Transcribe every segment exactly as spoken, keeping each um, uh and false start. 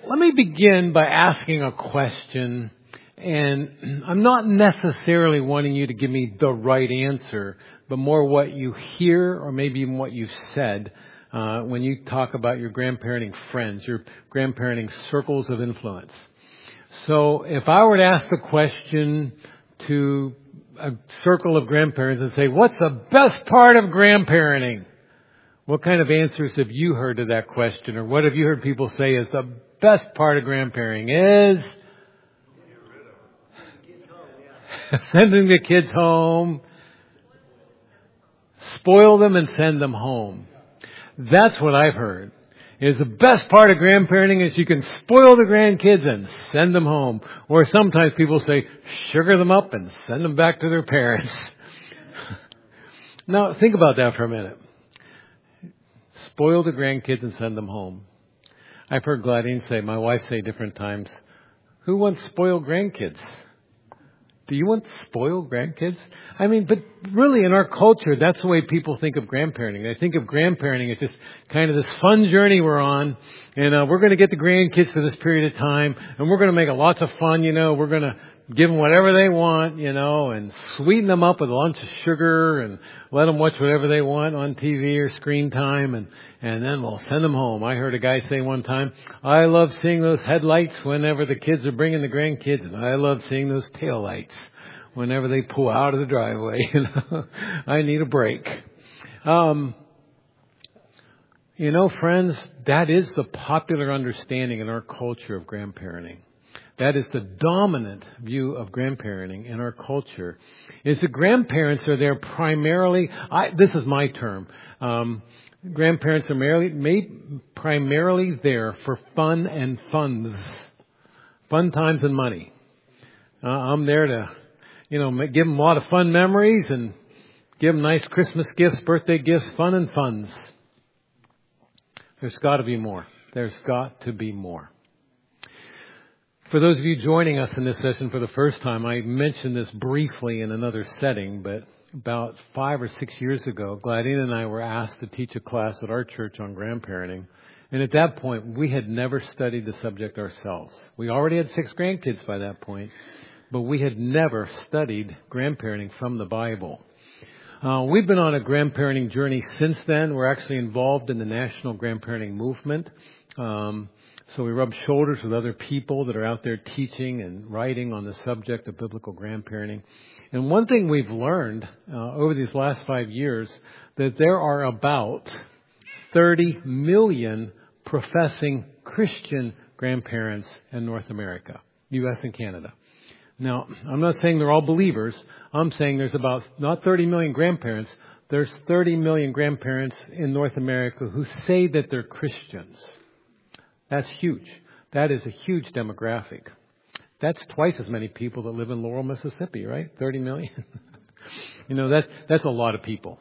Let me begin by asking a question, and I'm not necessarily wanting you to give me the right answer, but more what you hear or maybe even what you said uh, when you talk about your grandparenting friends, your grandparenting circles of influence. So if I were to ask the question to a circle of grandparents and say, what's the best part of grandparenting? What kind of answers have you heard to that question? Or what have you heard people say is the best part of grandparenting is sending the kids home, spoil them and send them home. That's what I've heard. Is the best part of grandparenting is you can spoil the grandkids and send them home. Or sometimes people say, sugar them up and send them back to their parents. Now, think about that for a minute. Spoil the grandkids and send them home. I've heard Gladine say, my wife say different times, who wants spoiled grandkids? Do you want spoiled grandkids? I mean, but really in our culture, that's the way people think of grandparenting. They think of grandparenting as just kind of this fun journey we're on. And uh, we're going to get the grandkids for this period of time. And we're going to make it lots of fun, you know. We're going to give them whatever they want, you know, and sweeten them up with a lunch of sugar and let them watch whatever they want on T V or screen time. And, and then we'll send them home. I heard a guy say one time, I love seeing those headlights whenever the kids are bringing the grandkids. And I love seeing those taillights whenever they pull out of the driveway. You know, I need a break. Um, you know, friends, that is the popular understanding in our culture of grandparenting. That is the dominant view of grandparenting in our culture, is the grandparents are there primarily, I, this is my term, um, grandparents are merely, made primarily there for fun and funds, fun times and money. Uh, I'm there to, you know, give them a lot of fun memories and give them nice Christmas gifts, birthday gifts, fun and funds. There's got to be more. There's got to be more. For those of you joining us in this session for the first time, I mentioned this briefly in another setting, but about five or six years ago, Gladine and I were asked to teach a class at our church on grandparenting. And at that point, we had never studied the subject ourselves. We already had six grandkids by that point, but we had never studied grandparenting from the Bible. Uh, we've been on a grandparenting journey since then. We're actually involved in the national grandparenting movement. Um, So we rub shoulders with other people that are out there teaching and writing on the subject of biblical grandparenting. And one thing we've learned uh, over these last five years, that there are about thirty million professing Christian grandparents in North America, U S and Canada. Now, I'm not saying they're all believers. I'm saying there's about not thirty million grandparents. There's thirty million grandparents in North America who say that they're Christians. That's huge. That is a huge demographic. That's twice as many people that live in Laurel, Mississippi, right? thirty million. You know, that that's a lot of people.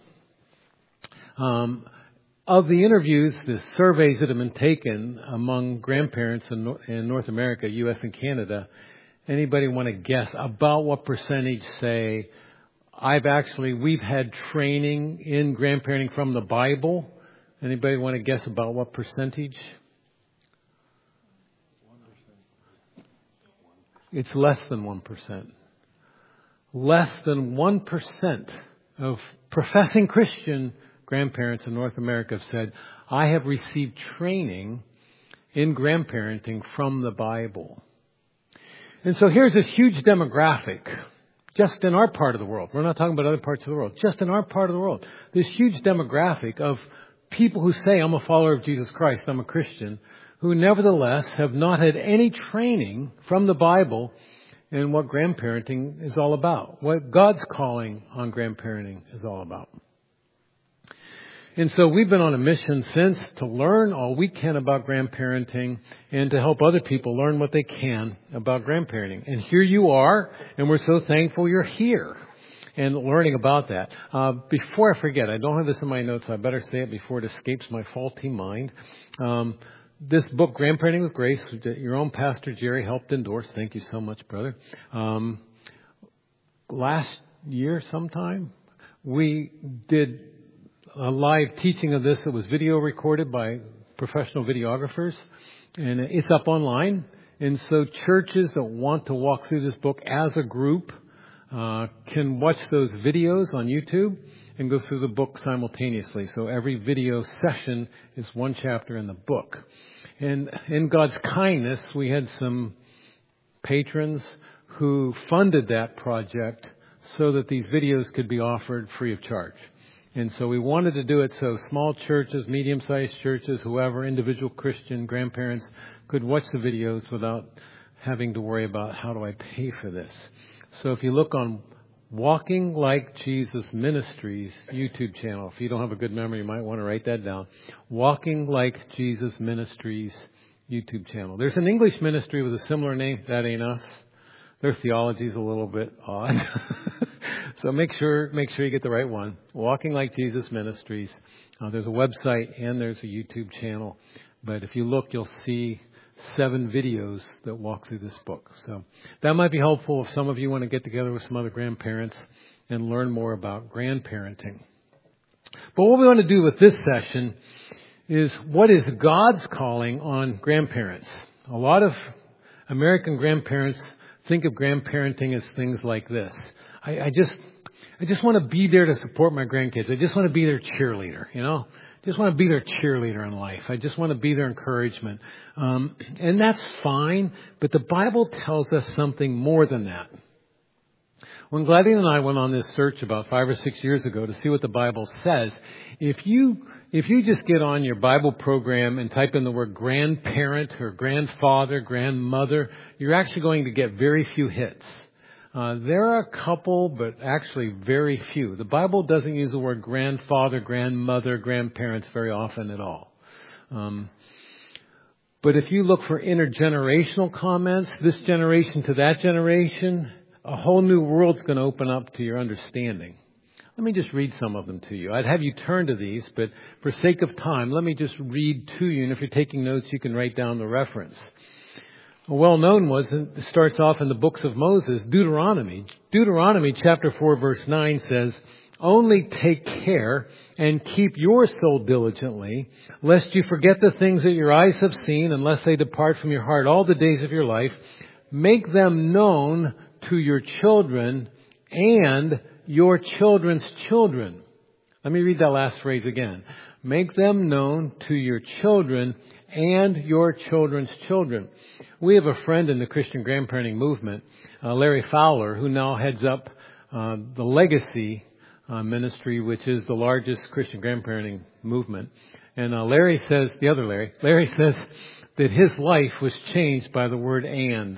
Um, of the interviews, the surveys that have been taken among grandparents in, in North America, U S and Canada, anybody want to guess about what percentage say, I've actually, we've had training in grandparenting from the Bible? Anybody want to guess about what percentage? It's less than one percent. Less than one percent of professing Christian grandparents in North America have said, I have received training in grandparenting from the Bible. And so here's this huge demographic just in our part of the world. We're not talking about other parts of the world. Just in our part of the world. This huge demographic of people who say, I'm a follower of Jesus Christ, I'm a Christian, who nevertheless have not had any training from the Bible in what grandparenting is all about, what God's calling on grandparenting is all about. And so we've been on a mission since to learn all we can about grandparenting and to help other people learn what they can about grandparenting. And here you are, and we're so thankful you're here and learning about that. Uh, before I forget, I don't have this in my notes, so I better say it before it escapes my faulty mind. Um, This book, Grandparenting with Grace, that your own Pastor Jerry helped endorse. Thank you so much, brother. Um, last year sometime, we did a live teaching of this. It was video recorded by professional videographers. And it's up online. And so churches that want to walk through this book as a group uh, can watch those videos on YouTube and go through the book simultaneously. So every video session is one chapter in the book. And in God's kindness, we had some patrons who funded that project so that these videos could be offered free of charge. And so we wanted to do it so small churches, medium-sized churches, whoever, individual Christian grandparents could watch the videos without having to worry about how do I pay for this. So if you look on Walking Like Jesus Ministries YouTube channel, if you don't have a good memory, you might want to write that down. Walking Like Jesus Ministries YouTube channel. There's an English ministry with a similar name. That ain't us. Their theology is a little bit odd. So make sure make sure you get the right one. Walking Like Jesus Ministries. Uh, there's a website and there's a YouTube channel. But if you look, you'll see seven videos that walk through this book. So that might be helpful if some of you want to get together with some other grandparents and learn more about grandparenting. But what we want to do with this session is, what is God's calling on grandparents? A lot of American grandparents think of grandparenting as things like this. I, I just, I just want to be there to support my grandkids. I just want to be their cheerleader, you know. Just want to be their cheerleader in life. I just want to be their encouragement. Um, and that's fine, but the Bible tells us something more than that. When Gladys and I went on this search about five or six years ago to see what the Bible says, if you if you just get on your Bible program and type in the word grandparent or grandfather, grandmother, you're actually going to get very few hits. Uh, there are a couple, but actually very few. The Bible doesn't use the word grandfather, grandmother, grandparents very often at all. Um, but if you look for intergenerational comments, this generation to that generation, a whole new world's going to open up to your understanding. Let me just read some of them to you. I'd have you turn to these, but for sake of time, let me just read to you. And if you're taking notes, you can write down the reference. A well-known was, it starts off in the books of Moses, Deuteronomy. Deuteronomy chapter four verse nine says, "Only take care and keep your soul diligently, lest you forget the things that your eyes have seen, unless they depart from your heart all the days of your life. Make them known to your children and your children's children." Let me read that last phrase again. Make them known to your children and your children's children. We have a friend in the Christian grandparenting movement, uh, Larry Fowler, who now heads up uh, the Legacy uh, Ministry, which is the largest Christian grandparenting movement. And uh, Larry says, the other Larry, Larry says that his life was changed by the word "and."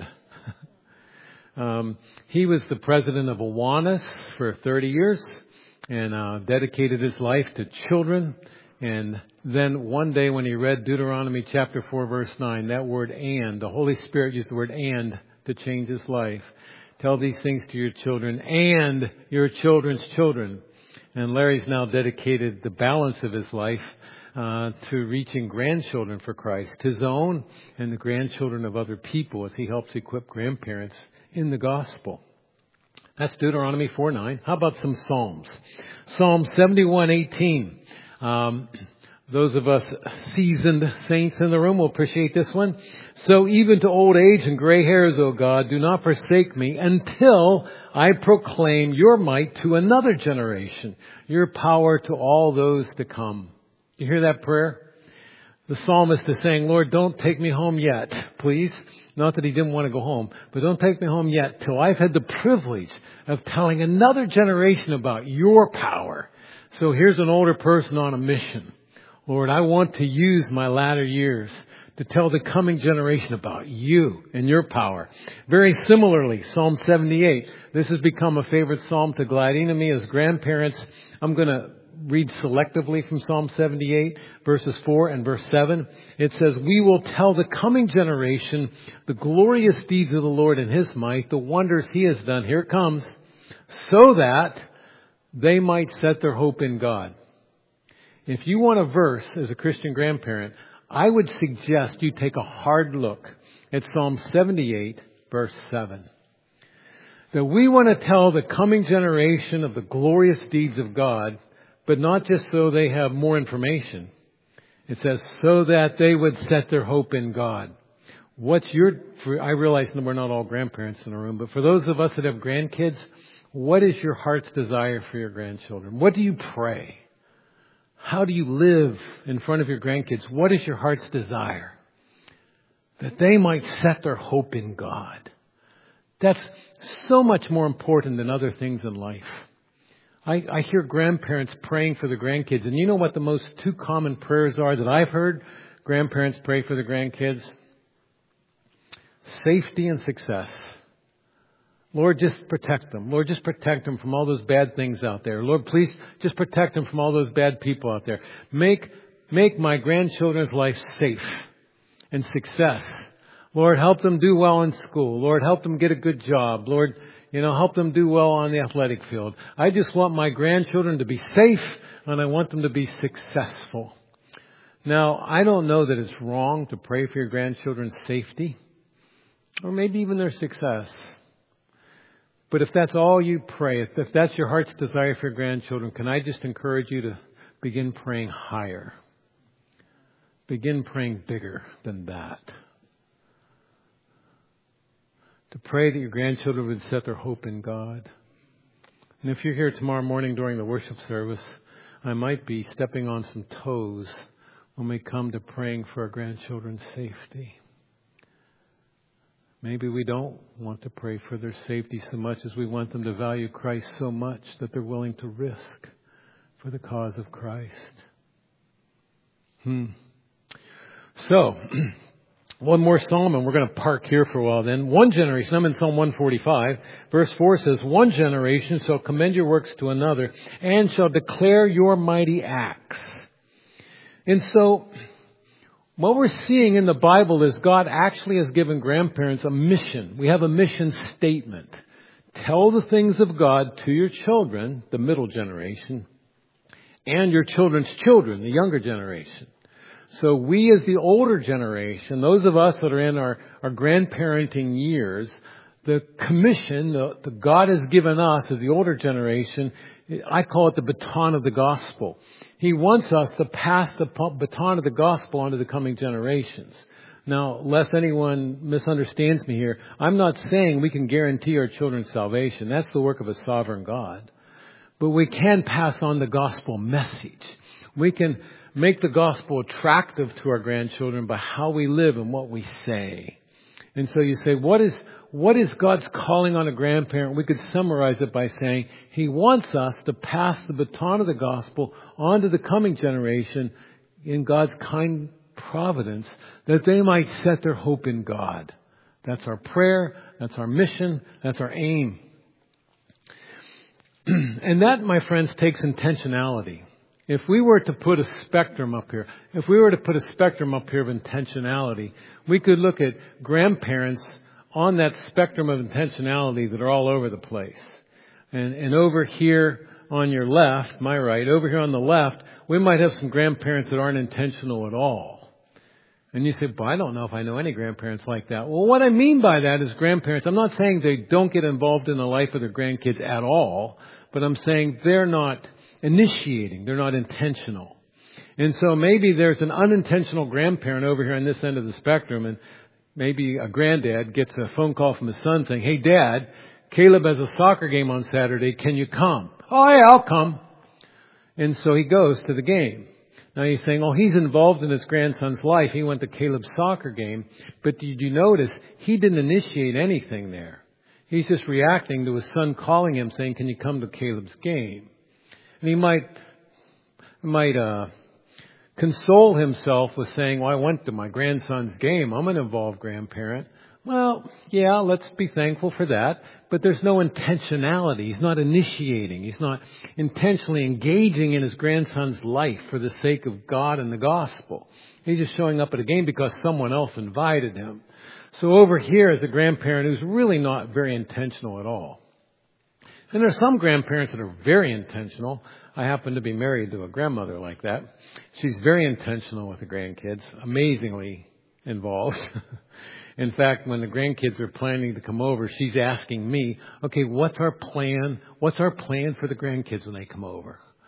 um, he was the president of Awanas for thirty years and uh, dedicated his life to children. And then one day when he read Deuteronomy chapter four verse nine, that word "and," the Holy Spirit used the word "and" to change his life. Tell these things to your children and your children's children. And Larry's now dedicated the balance of his life uh, to reaching grandchildren for Christ, his own and the grandchildren of other people, as he helps equip grandparents in the gospel. That's Deuteronomy four nine. How about some Psalms? Psalm seventy-one eighteen. Um, those of us seasoned saints in the room will appreciate this one. "So even to old age and gray hairs, O God, do not forsake me until I proclaim your might to another generation, your power to all those to come." You hear that prayer? The psalmist is saying, "Lord, don't take me home yet, please." Not that he didn't want to go home, but don't take me home yet till I've had the privilege of telling another generation about your power. So here's an older person on a mission. Lord, I want to use my latter years to tell the coming generation about you and your power. Very similarly, Psalm seventy-eight. This has become a favorite psalm to Gladine and me as grandparents. I'm going to read selectively from Psalm seventy-eight, verses four and verse seven. It says, "We will tell the coming generation the glorious deeds of the Lord and his might, the wonders he has done." Here it comes. "So that they might set their hope in God." If you want a verse as a Christian grandparent, I would suggest you take a hard look at Psalm seventy-eight, verse seven. That we want to tell the coming generation of the glorious deeds of God, but not just so they have more information. It says, so that they would set their hope in God. What's your, for, I realize that we're not all grandparents in the room, but for those of us that have grandkids, what is your heart's desire for your grandchildren? What do you pray? How do you live in front of your grandkids? What is your heart's desire? That they might set their hope in God. That's so much more important than other things in life. I, I hear grandparents praying for the grandkids. And you know what the most two common prayers are that I've heard grandparents pray for the grandkids? Safety and success. Lord, just protect them. Lord, just protect them from all those bad things out there. Lord, please just protect them from all those bad people out there. Make, make my grandchildren's life safe and success. Lord, help them do well in school. Lord, help them get a good job. Lord, you know, help them do well on the athletic field. I just want my grandchildren to be safe, and I want them to be successful. Now, I don't know that it's wrong to pray for your grandchildren's safety, or maybe even their success. But if that's all you pray, if that's your heart's desire for your grandchildren, can I just encourage you to begin praying higher? Begin praying bigger than that. To pray that your grandchildren would set their hope in God. And if you're here tomorrow morning during the worship service, I might be stepping on some toes when we come to praying for our grandchildren's safety. Maybe we don't want to pray for their safety so much as we want them to value Christ so much that they're willing to risk for the cause of Christ. Hmm. So, one more psalm, and we're going to park here for a while then. One generation, I'm in Psalm one forty-five, verse four says, one generation shall commend your works to another, and shall declare your mighty acts. And so, what we're seeing in the Bible is God actually has given grandparents a mission. We have a mission statement. Tell the things of God to your children, the middle generation, and your children's children, the younger generation. So we as the older generation, those of us that are in our, our grandparenting years, the commission that the God has given us as the older generation, I call it the baton of the gospel. He wants us to pass the baton of the gospel on to the coming generations. Now, lest anyone misunderstands me here, I'm not saying we can guarantee our children's salvation. That's the work of a sovereign God. But we can pass on the gospel message. We can make the gospel attractive to our grandchildren by how we live and what we say. And so you say, what is what is God's calling on a grandparent? We could summarize it by saying He wants us to pass the baton of the gospel on to the coming generation in God's kind providence, that they might set their hope in God. That's our prayer. That's our mission. That's our aim. And that, my friends, takes intentionality. If we were to put a spectrum up here, if we were to put a spectrum up here of intentionality, we could look at grandparents on that spectrum of intentionality that are all over the place. And, and over here on your left, my right, over here on the left, we might have some grandparents that aren't intentional at all. And you say, but I don't know if I know any grandparents like that. Well, what I mean by that is grandparents, I'm not saying they don't get involved in the life of their grandkids at all, but I'm saying they're not initiating. They're not intentional. And so maybe there's an unintentional grandparent over here on this end of the spectrum, and maybe a granddad gets a phone call from his son saying, hey, Dad, Caleb has a soccer game on Saturday. Can you come? Oh, yeah, I'll come. And so he goes to the game. Now he's saying, oh, he's involved in his grandson's life. He went to Caleb's soccer game. But did you notice he didn't initiate anything there? He's just reacting to his son calling him saying, can you come to Caleb's game? And he might might uh, console himself with saying, well, I went to my grandson's game. I'm an involved grandparent. Well, yeah, let's be thankful for that. But there's no intentionality. He's not initiating. He's not intentionally engaging in his grandson's life for the sake of God and the gospel. He's just showing up at a game because someone else invited him. So over here is a grandparent who's really not very intentional at all. And there are some grandparents that are very intentional. I happen to be married to a grandmother like that. She's very intentional with the grandkids, amazingly involved. In fact, when the grandkids are planning to come over, she's asking me, okay, what's our plan? What's our plan for the grandkids when they come over?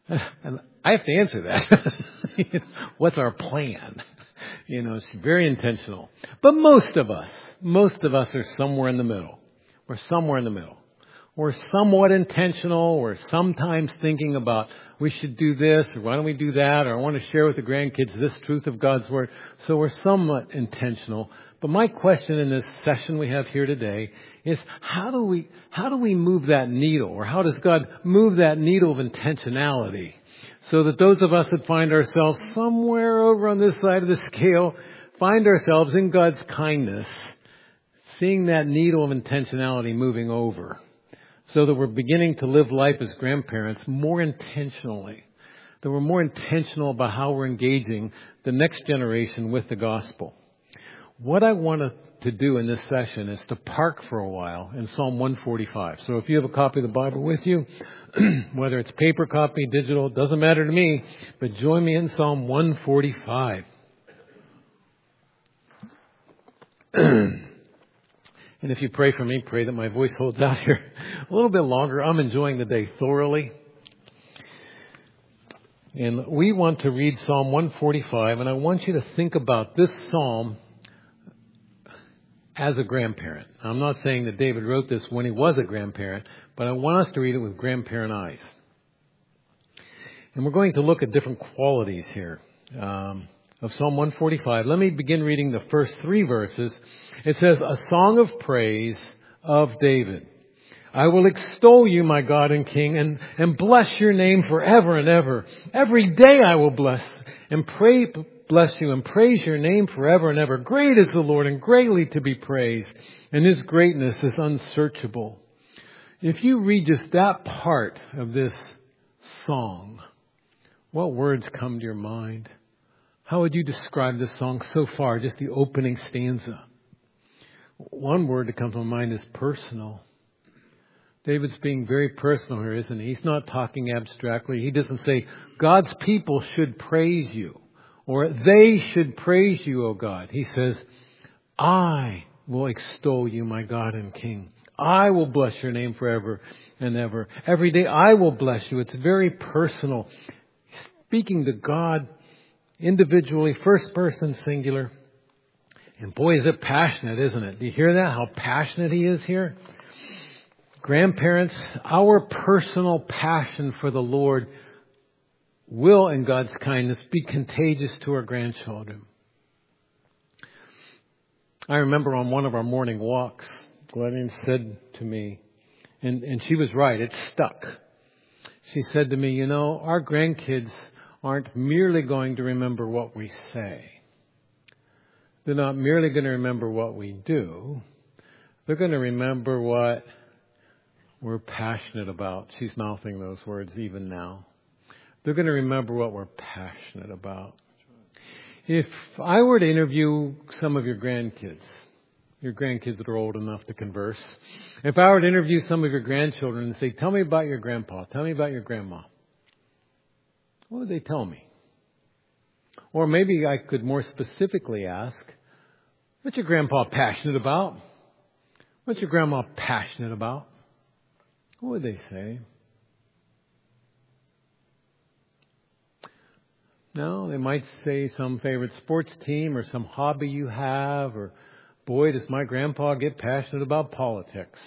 And I have to answer that. What's our plan? You know, it's very intentional. But most of us, most of us are somewhere in the middle. We're somewhere in the middle. We're somewhat intentional. We're sometimes thinking about, we should do this, or why don't we do that, or I want to share with the grandkids this truth of God's Word. So we're somewhat intentional. But my question in this session we have here today is, how do we, how do we move that needle? Or how does God move that needle of intentionality? So that those of us that find ourselves somewhere over on this side of the scale, find ourselves in God's kindness, seeing that needle of intentionality moving over. So that we're beginning to live life as grandparents more intentionally. That we're more intentional about how we're engaging the next generation with the gospel. What I want to do in this session is to park for a while in Psalm one forty-five. So if you have a copy of the Bible with you, whether it's paper copy, digital, doesn't matter to me, but join me in Psalm one forty-five. And if you pray for me, pray that my voice holds out here a little bit longer. I'm enjoying the day thoroughly. And we want to read Psalm one forty-five, and I want you to think about this psalm as a grandparent. I'm not saying that David wrote this when he was a grandparent, but I want us to read it with grandparent eyes. And we're going to look at different qualities here um, of Psalm one forty-five. Let me begin reading the first three verses. It says, a song of praise of David. I will extol you, my God and King, and, and bless your name forever and ever. Every day I will bless and pray, bless you and praise your name forever and ever. Great is the Lord and greatly to be praised, and his greatness is unsearchable. If you read just that part of this song, what words come to your mind? How would you describe this song so far, just the opening stanza? One word that comes to mind is personal. David's being very personal here, isn't he? He's not talking abstractly. He doesn't say, God's people should praise you, or they should praise you, O God. He says, I will extol you, my God and King. I will bless your name forever and ever. Every day I will bless you. It's very personal. Speaking to God individually, first person singular. And boy, is it passionate, isn't it? Do you hear that? How passionate he is here? Grandparents, our personal passion for the Lord will, in God's kindness, be contagious to our grandchildren. I remember on one of our morning walks, Glennon said to me, and, and she was right, it stuck. She said to me, you know, our grandkids aren't merely going to remember what we say. They're not merely going to remember what we do. They're going to remember what we're passionate about. She's mouthing those words even now. They're going to remember what we're passionate about. If I were to interview some of your grandkids, your grandkids that are old enough to converse, if I were to interview some of your grandchildren and say, tell me about your grandpa, tell me about your grandma, what would they tell me? Or maybe I could more specifically ask, what's your grandpa passionate about? What's your grandma passionate about? What would they say? No, they might say some favorite sports team or some hobby you have, or boy, does my grandpa get passionate about politics,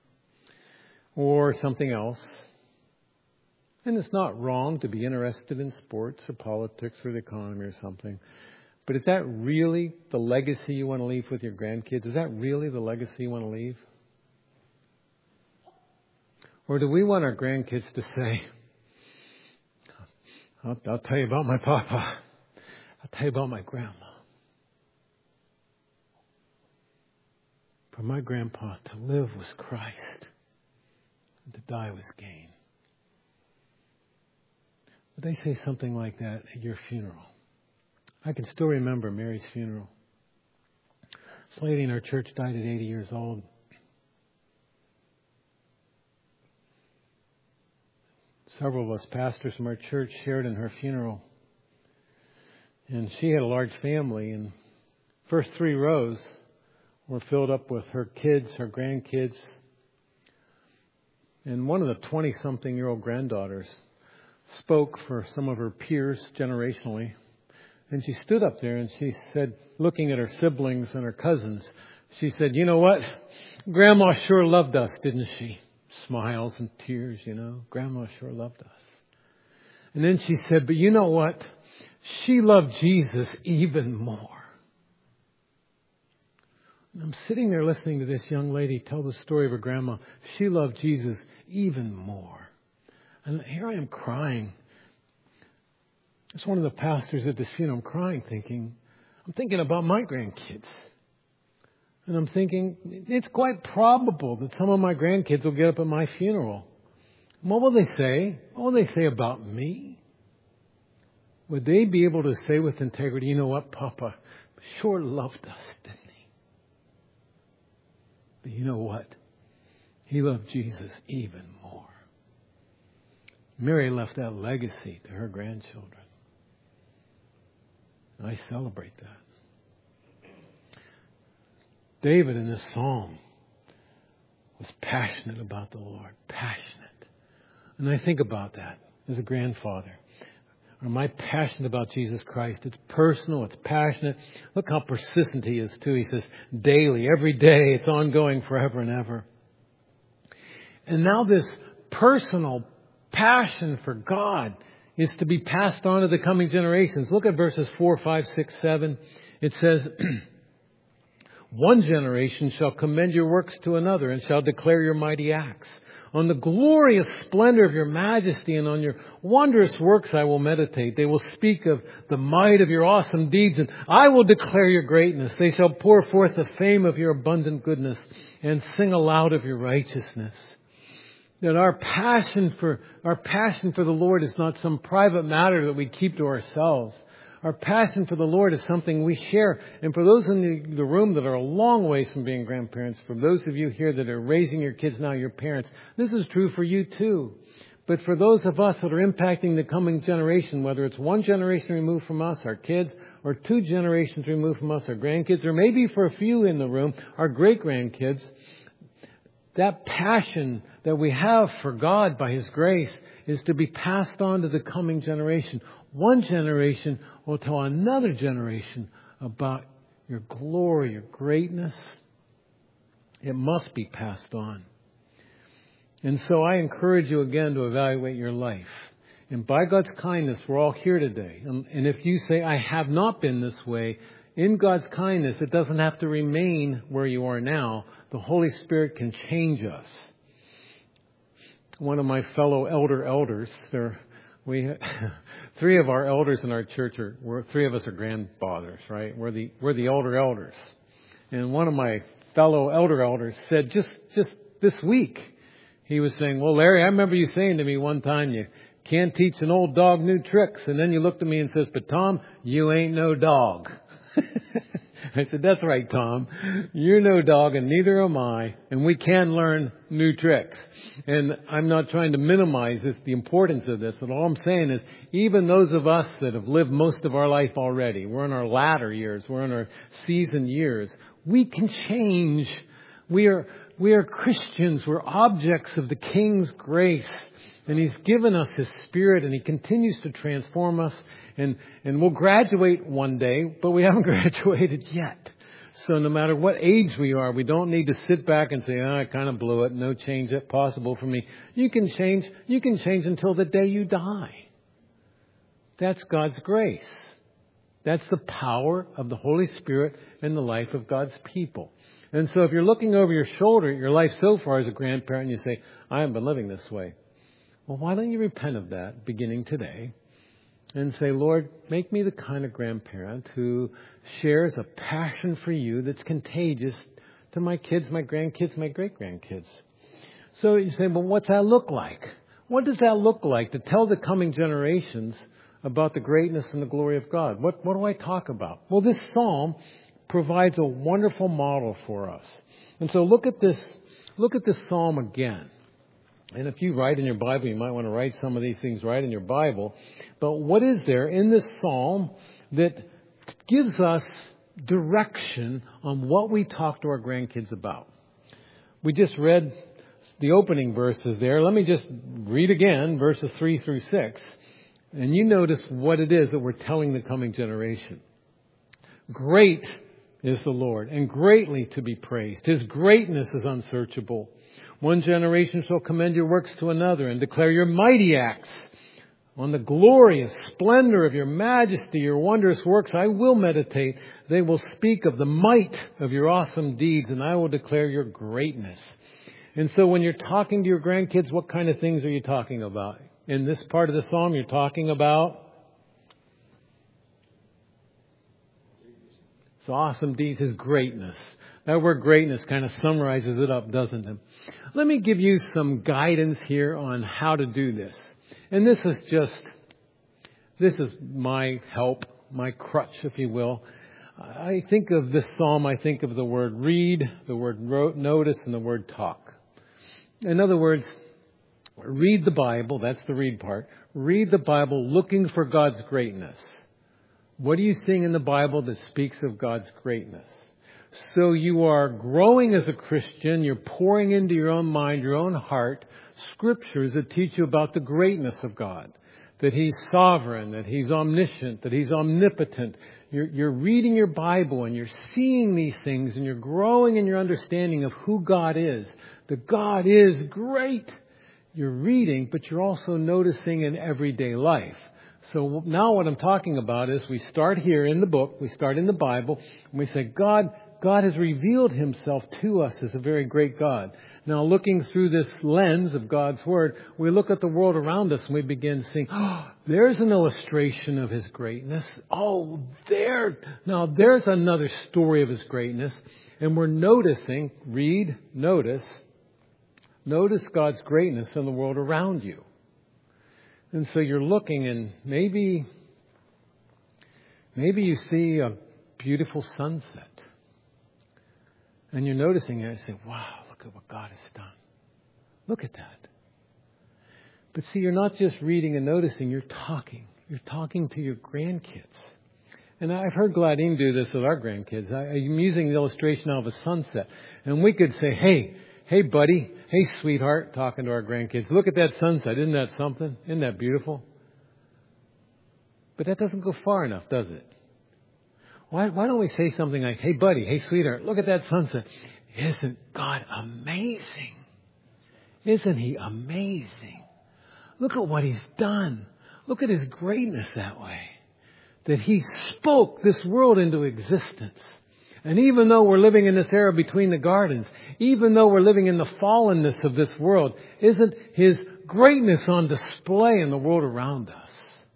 or something else. And it's not wrong to be interested in sports or politics or the economy or something. But is that really the legacy you want to leave with your grandkids? Is that really the legacy you want to leave? Or do we want our grandkids to say, I'll, I'll tell you about my papa. I'll tell you about my grandma. For my grandpa, to live was Christ, and to die was gain. Would they say something like that at your funeral? I can still remember Mary's funeral. This lady in our church died at eighty years old. Several of us pastors from our church shared in her funeral. And she had a large family, and first three rows were filled up with her kids, her grandkids. And one of the twenty-something-year-old granddaughters spoke for some of her peers generationally. And she stood up there and she said, looking at her siblings and her cousins, she said, you know what? Grandma sure loved us, didn't she? Smiles and tears, you know. Grandma sure loved us. And then she said, but you know what? She loved Jesus even more. And I'm sitting there listening to this young lady tell the story of her grandma. She loved Jesus even more. And here I am crying. As one of the pastors at this funeral, I'm crying thinking, I'm thinking about my grandkids. And I'm thinking, it's quite probable that some of my grandkids will get up at my funeral. What will they say? What will they say about me? Would they be able to say with integrity, you know what, Papa sure loved us, didn't he? But you know what? He loved Jesus even more. Mary left that legacy to her grandchildren. I celebrate that. David in this psalm was passionate about the Lord. Passionate. And I think about that as a grandfather. Am I passionate about Jesus Christ? It's personal. It's passionate. Look how persistent he is too. He says daily, every day. It's ongoing forever and ever. And now this personal passion for God is to be passed on to the coming generations. Look at verses four, five, six, seven. It says, one generation shall commend your works to another and shall declare your mighty acts. On the glorious splendor of your majesty and on your wondrous works I will meditate. They will speak of the might of your awesome deeds, and I will declare your greatness. They shall pour forth the fame of your abundant goodness and sing aloud of your righteousness. That our passion for our passion for the Lord is not some private matter that we keep to ourselves. Our passion for the Lord is something we share. And for those in the, the room that are a long ways from being grandparents, for those of you here that are raising your kids now, your parents, this is true for you too. But for those of us that are impacting the coming generation, whether it's one generation removed from us, our kids, or two generations removed from us, our grandkids, or maybe for a few in the room, our great-grandkids, that passion that we have for God by His grace is to be passed on to the coming generation. One generation will tell another generation about your glory, your greatness. It must be passed on. And so I encourage you again to evaluate your life. And by God's kindness, we're all here today. And if you say, I have not been this way, in God's kindness, it doesn't have to remain where you are now. The Holy Spirit can change us. One of my fellow elder elders, there, we, three of our elders in our church are, we're, three of us are grandfathers, right? We're the, we're the elder elders. And one of my fellow elder elders said just, just this week, he was saying, well, Larry, I remember you saying to me one time, you can't teach an old dog new tricks. And then you looked at me and says, but Tom, you ain't no dog. I said, that's right, Tom. You're no dog and neither am I. And we can learn new tricks. And I'm not trying to minimize this, the importance of this. And all I'm saying is even those of us that have lived most of our life already, we're in our latter years, we're in our seasoned years, we can change. We are, we are Christians. We're objects of the King's grace. And He's given us His Spirit and He continues to transform us. And, and we'll graduate one day, but we haven't graduated yet. So no matter what age we are, we don't need to sit back and say, oh, I kind of blew it. No change possible for me. You can change. You can change until the day you die. That's God's grace. That's the power of the Holy Spirit in the life of God's people. And so if you're looking over your shoulder at your life so far as a grandparent, and you say, I haven't been living this way. Well, why don't you repent of that beginning today and say, Lord, make me the kind of grandparent who shares a passion for you that's contagious to my kids, my grandkids, my great-grandkids. So you say, well, what's that look like? What does that look like to tell the coming generations about the greatness and the glory of God? What, what do I talk about? Well, this psalm provides a wonderful model for us. And so look at this, look at this psalm again. And if you write in your Bible, you might want to write some of these things right in your Bible. But what is there in this psalm that gives us direction on what we talk to our grandkids about? We just read the opening verses there. Let me just read again, verses three through six. And you notice what it is that we're telling the coming generation. Great is the Lord, and greatly to be praised. His greatness is unsearchable. One generation shall commend your works to another and declare your mighty acts. On the glorious splendor of your majesty, your wondrous works, I will meditate. They will speak of the might of your awesome deeds, and I will declare your greatness. And so when you're talking to your grandkids, what kind of things are you talking about? In this part of the psalm, you're talking about His awesome deeds, His greatness. That word greatness kind of summarizes it up, doesn't it? Let me give you some guidance here on how to do this. And this is just, this is my help, my crutch, if you will. I think of this psalm, I think of the word read, the word notice, and the word talk. In other words, read the Bible, that's the read part. Read the Bible looking for God's greatness. What are you seeing in the Bible that speaks of God's greatness? So you are growing as a Christian. You're pouring into your own mind, your own heart, scriptures that teach you about the greatness of God. That He's sovereign, that He's omniscient, that He's omnipotent. You're, you're reading your Bible and you're seeing these things and you're growing in your understanding of who God is. That God is great. You're reading, but you're also noticing in everyday life. So now what I'm talking about is we start here in the book, we start in the Bible, and we say, God, God has revealed Himself to us as a very great God. Now looking through this lens of God's Word, we look at the world around us and we begin seeing, oh, there's an illustration of His greatness. Oh, there, now there's another story of His greatness. And we're noticing, read, notice, notice God's greatness in the world around you. And so you're looking and maybe, maybe you see a beautiful sunset. And you're noticing it and say, wow, look at what God has done. Look at that. But see, you're not just reading and noticing, you're talking. You're talking to your grandkids. And I've heard Gladine do this with our grandkids. I, I'm using the illustration of a sunset. And we could say, hey, hey, buddy. Hey, sweetheart, talking to our grandkids. Look at that sunset. Isn't that something? Isn't that beautiful? But that doesn't go far enough, does it? Why, why don't we say something like, hey, buddy, hey, sweetheart, look at that sunset. Isn't God amazing? Isn't He amazing? Look at what He's done. Look at His greatness that way. That He spoke this world into existence. And even though we're living in this era between the gardens, even though we're living in the fallenness of this world, isn't His greatness on display in the world around us?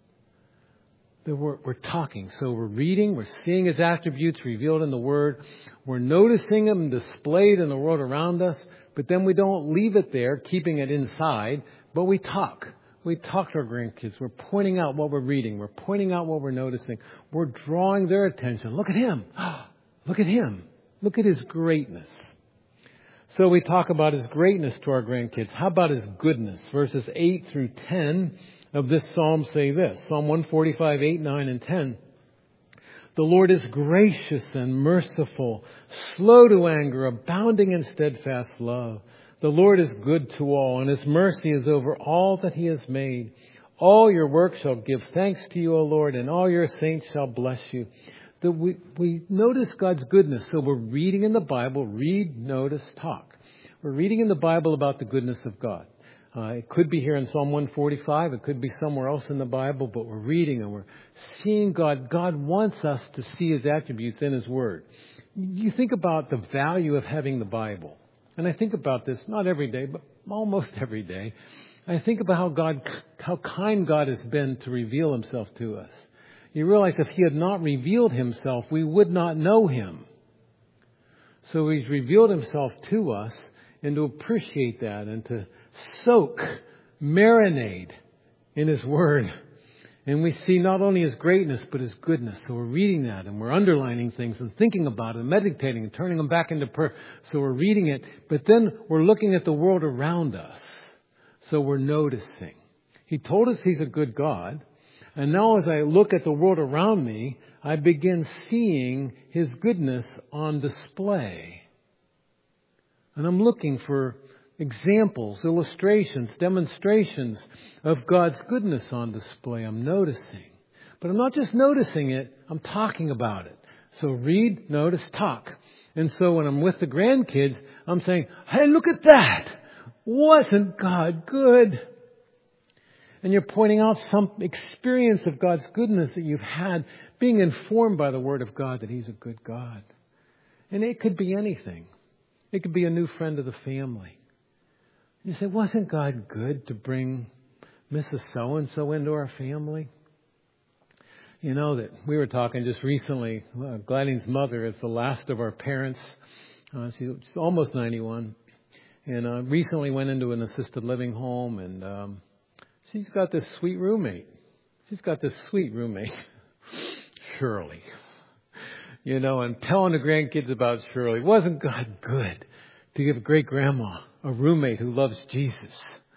That we're, we're talking. So we're reading, we're seeing His attributes revealed in the Word. We're noticing them displayed in the world around us. But then we don't leave it there, keeping it inside, but we talk. We talk to our grandkids. We're pointing out what we're reading. We're pointing out what we're noticing. We're drawing their attention. Look at him. Look at him. Look at his greatness. So we talk about His greatness to our grandkids. How about His goodness? Verses eight through ten of this psalm say this. Psalm one forty-five, eight, nine, and ten. The Lord is gracious and merciful, slow to anger, abounding in steadfast love. The Lord is good to all, and His mercy is over all that He has made. All your works shall give thanks to you, O Lord, and all your saints shall bless you. That we, we notice God's goodness. So we're reading in the Bible, read, notice, talk. We're reading in the Bible about the goodness of God. Uh, it could be here in Psalm one forty-five. It could be somewhere else in the Bible, but we're reading and we're seeing God. God wants us to see His attributes in His Word. You think about the value of having the Bible. And I think about this not every day, but almost every day. I think about how God, how kind God has been to reveal Himself to us. You realize if He had not revealed Himself, we would not know Him. So He's revealed Himself to us, and to appreciate that and to soak, marinate in His Word. And we see not only His greatness, but His goodness. So we're reading that and we're underlining things and thinking about it and meditating and turning them back into prayer. So we're reading it, but then we're looking at the world around us. So we're noticing. He told us He's a good God. And now as I look at the world around me, I begin seeing His goodness on display. And I'm looking for examples, illustrations, demonstrations of God's goodness on display. I'm noticing. But I'm not just noticing it, I'm talking about it. So read, notice, talk. And so when I'm with the grandkids, I'm saying, hey, look at that. Wasn't God good? And you're pointing out some experience of God's goodness that you've had, being informed by the Word of God that He's a good God. And it could be anything. It could be a new friend of the family. You say, wasn't God good to bring Missus So-and-so into our family? You know that we were talking just recently, uh, Gladys' mother is the last of our parents. Uh, she's almost ninety-one. And uh, recently went into an assisted living home, and um, she's got this sweet roommate. She's got this sweet roommate, Shirley. You know, and telling the grandkids about Shirley. Wasn't God good to give great-grandma a roommate who loves Jesus?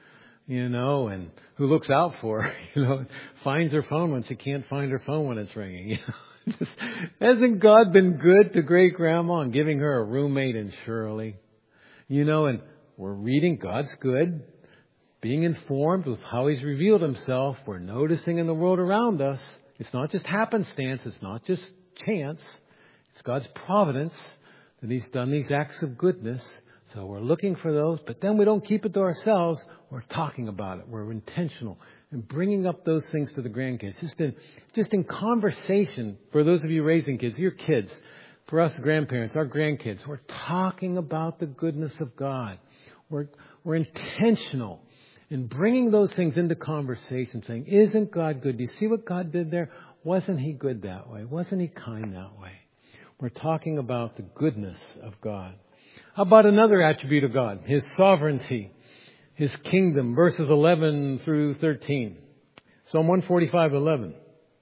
You know, and who looks out for her, you know, finds her phone when she can't find her phone when it's ringing. You know, just, hasn't God been good to great-grandma and giving her a roommate in Shirley? You know, and we're reading God's good, being informed with how He's revealed Himself. We're noticing in the world around us. It's not just happenstance. It's not just chance. It's God's providence that He's done these acts of goodness. So we're looking for those, but then we don't keep it to ourselves. We're talking about it. We're intentional in bringing up those things to the grandkids. Just in, just in conversation, for those of you raising kids, your kids, for us grandparents, our grandkids, we're talking about the goodness of God. We're, we're intentional in bringing those things into conversation, saying, isn't God good? Do you see what God did there? Wasn't He good that way? Wasn't He kind that way? We're talking about the goodness of God. How about another attribute of God? His sovereignty, His kingdom. Verses eleven through thirteen. Psalm one forty-five, eleven.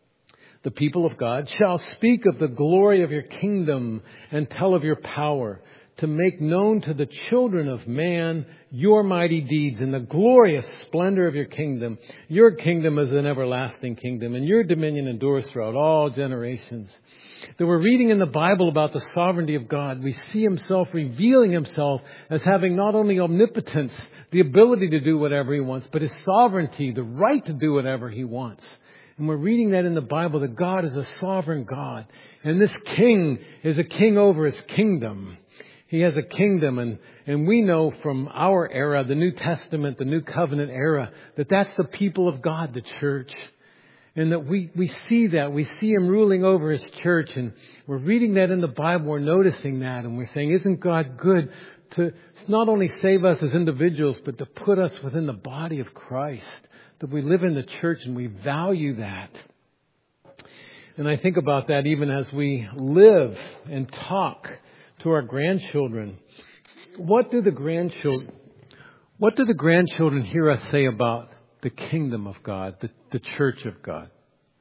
The people of God shall speak of the glory of your kingdom and tell of your power, to make known to the children of man your mighty deeds and the glorious splendor of your kingdom. Your kingdom is an everlasting kingdom, and your dominion endures throughout all generations. That we're reading in the Bible about the sovereignty of God. We see Himself revealing Himself as having not only omnipotence, the ability to do whatever He wants, but His sovereignty, the right to do whatever He wants. And we're reading that in the Bible, that God is a sovereign God. And this king is a king over His kingdom. He has a kingdom, and, and we know from our era, the New Testament, the New Covenant era, that that's the people of God, the church. And that we, we see that. We see Him ruling over His church. And we're reading that in the Bible. We're noticing that. And we're saying, isn't God good to not only save us as individuals, but to put us within the body of Christ? That we live in the church and we value that. And I think about that even as we live and talk to our grandchildren. What do the grandchildren, what do the grandchildren hear us say about the kingdom of God, the, the church of God?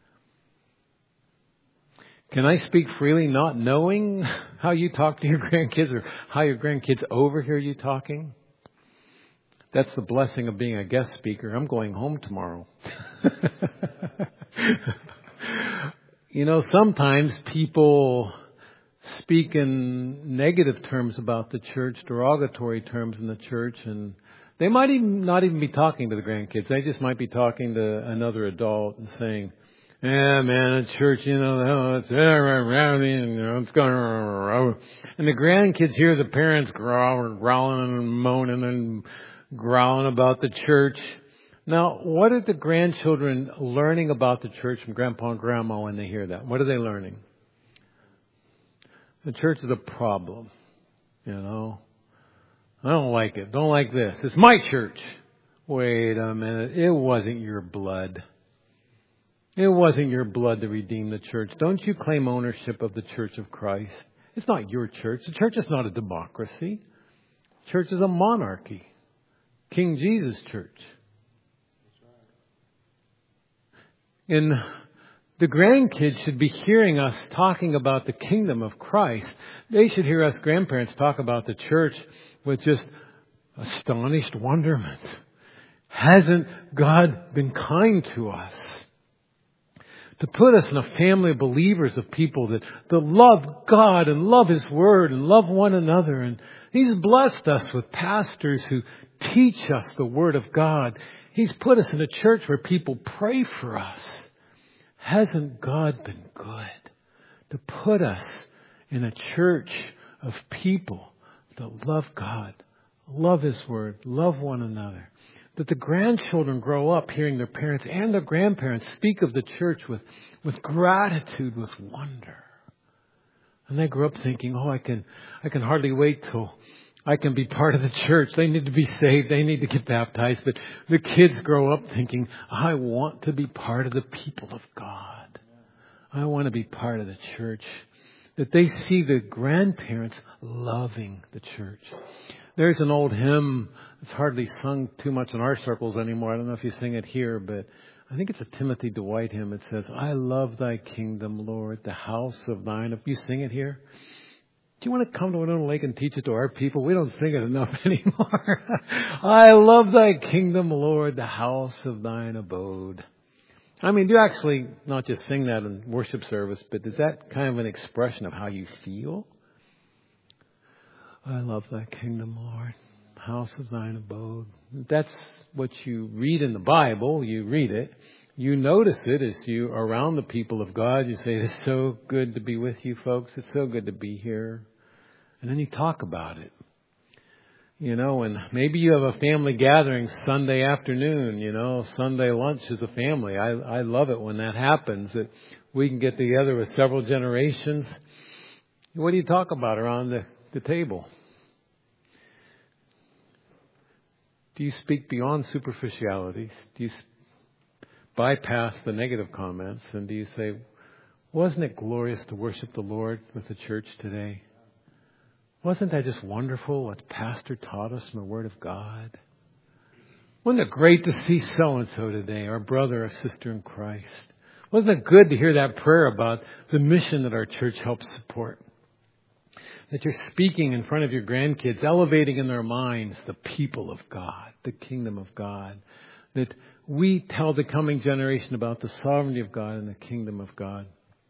Can I speak freely not knowing how you talk to your grandkids or how your grandkids overhear you talking? That's the blessing of being a guest speaker. I'm going home tomorrow. You know, sometimes people speak in negative terms about the church, derogatory terms in the church, and they might even not even be talking to the grandkids. They just might be talking to another adult and saying, yeah, man, at church, you know, it's rowdy and, you know, it's going, and the grandkids hear the parents growl, growling and moaning and growling about the church. Now, what are the grandchildren learning about the church from Grandpa and Grandma when they hear that? What are they learning? The church is a problem, you know. I don't like it. Don't like this. It's my church. Wait a minute. It wasn't your blood. It wasn't your blood to redeem the church. Don't you claim ownership of the church of Christ? It's not your church. The church is not a democracy. The church is a monarchy. King Jesus' church. And the grandkids should be hearing us talking about the kingdom of Christ. They should hear us grandparents talk about the church with just astonished wonderment. Hasn't God been kind to us? to put us in a family of believers, of people that, that love God and love His Word and love one another. And He's blessed us with pastors who teach us the Word of God. He's put us in a church where people pray for us. Hasn't God been good to put us in a church of people that love God, love His Word, love one another? That the grandchildren grow up hearing their parents and their grandparents speak of the church with, with gratitude, with wonder. And they grow up thinking, oh, I can, I can hardly wait till I can be part of the church. They need to be saved. They need to get baptized. But the kids grow up thinking, I want to be part of the people of God. I want to be part of the church. That they see the grandparents loving the church. There's an old hymn that's hardly sung too much in our circles anymore. I don't know if you sing it here, but I think it's a Timothy Dwight hymn. It says, I love thy kingdom, Lord, the house of thine. If you sing it here, do you want to come to Winona Lake and teach it to our people? We don't sing it enough anymore. I love thy kingdom, Lord, the house of thine abode. I mean, do you actually not just sing that in worship service, but is that kind of an expression of how you feel? I love thy kingdom, Lord, house of thine abode. That's what you read in the Bible. You read it. You notice it as you are around the people of God. You say, it's so good to be with you folks. It's so good to be here. And then you talk about it. You know, and maybe you have a family gathering Sunday afternoon, you know, Sunday lunch as a family. I, I love it when that happens, that we can get together with several generations. What do you talk about around the, the table? Do you speak beyond superficialities? Do you bypass the negative comments? And do you say, wasn't it glorious to worship the Lord with the church today? Wasn't that just wonderful what the pastor taught us from the Word of God? Wasn't it great to see so-and-so today, our brother or sister in Christ? Wasn't it good to hear that prayer about the mission that our church helps support? That you're speaking in front of your grandkids, elevating in their minds the people of God, the kingdom of God. That we tell the coming generation about the sovereignty of God and the kingdom of God.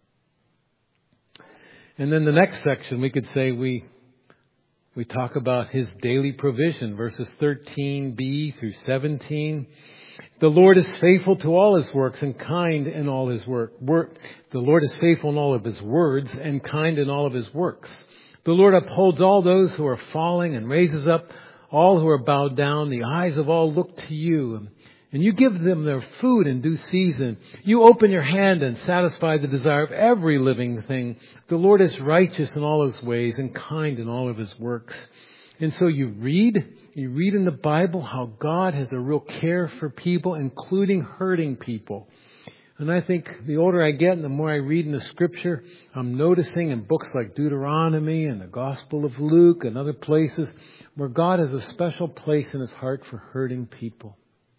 And then the next section, we could say we we talk about His daily provision, verses thirteen b through seventeen. The Lord is faithful to all His works and kind in all His work. work. The Lord is faithful in all of His words and kind in all of His works. The Lord upholds all those who are falling and raises up all who are bowed down. The eyes of all look to you, and you give them their food in due season. You open your hand and satisfy the desire of every living thing. The Lord is righteous in all His ways and kind in all of His works. And so you read, you read in the Bible how God has a real care for people, including hurting people. And I think the older I get and the more I read in the Scripture, I'm noticing in books like Deuteronomy and the Gospel of Luke and other places where God has a special place in His heart for hurting people.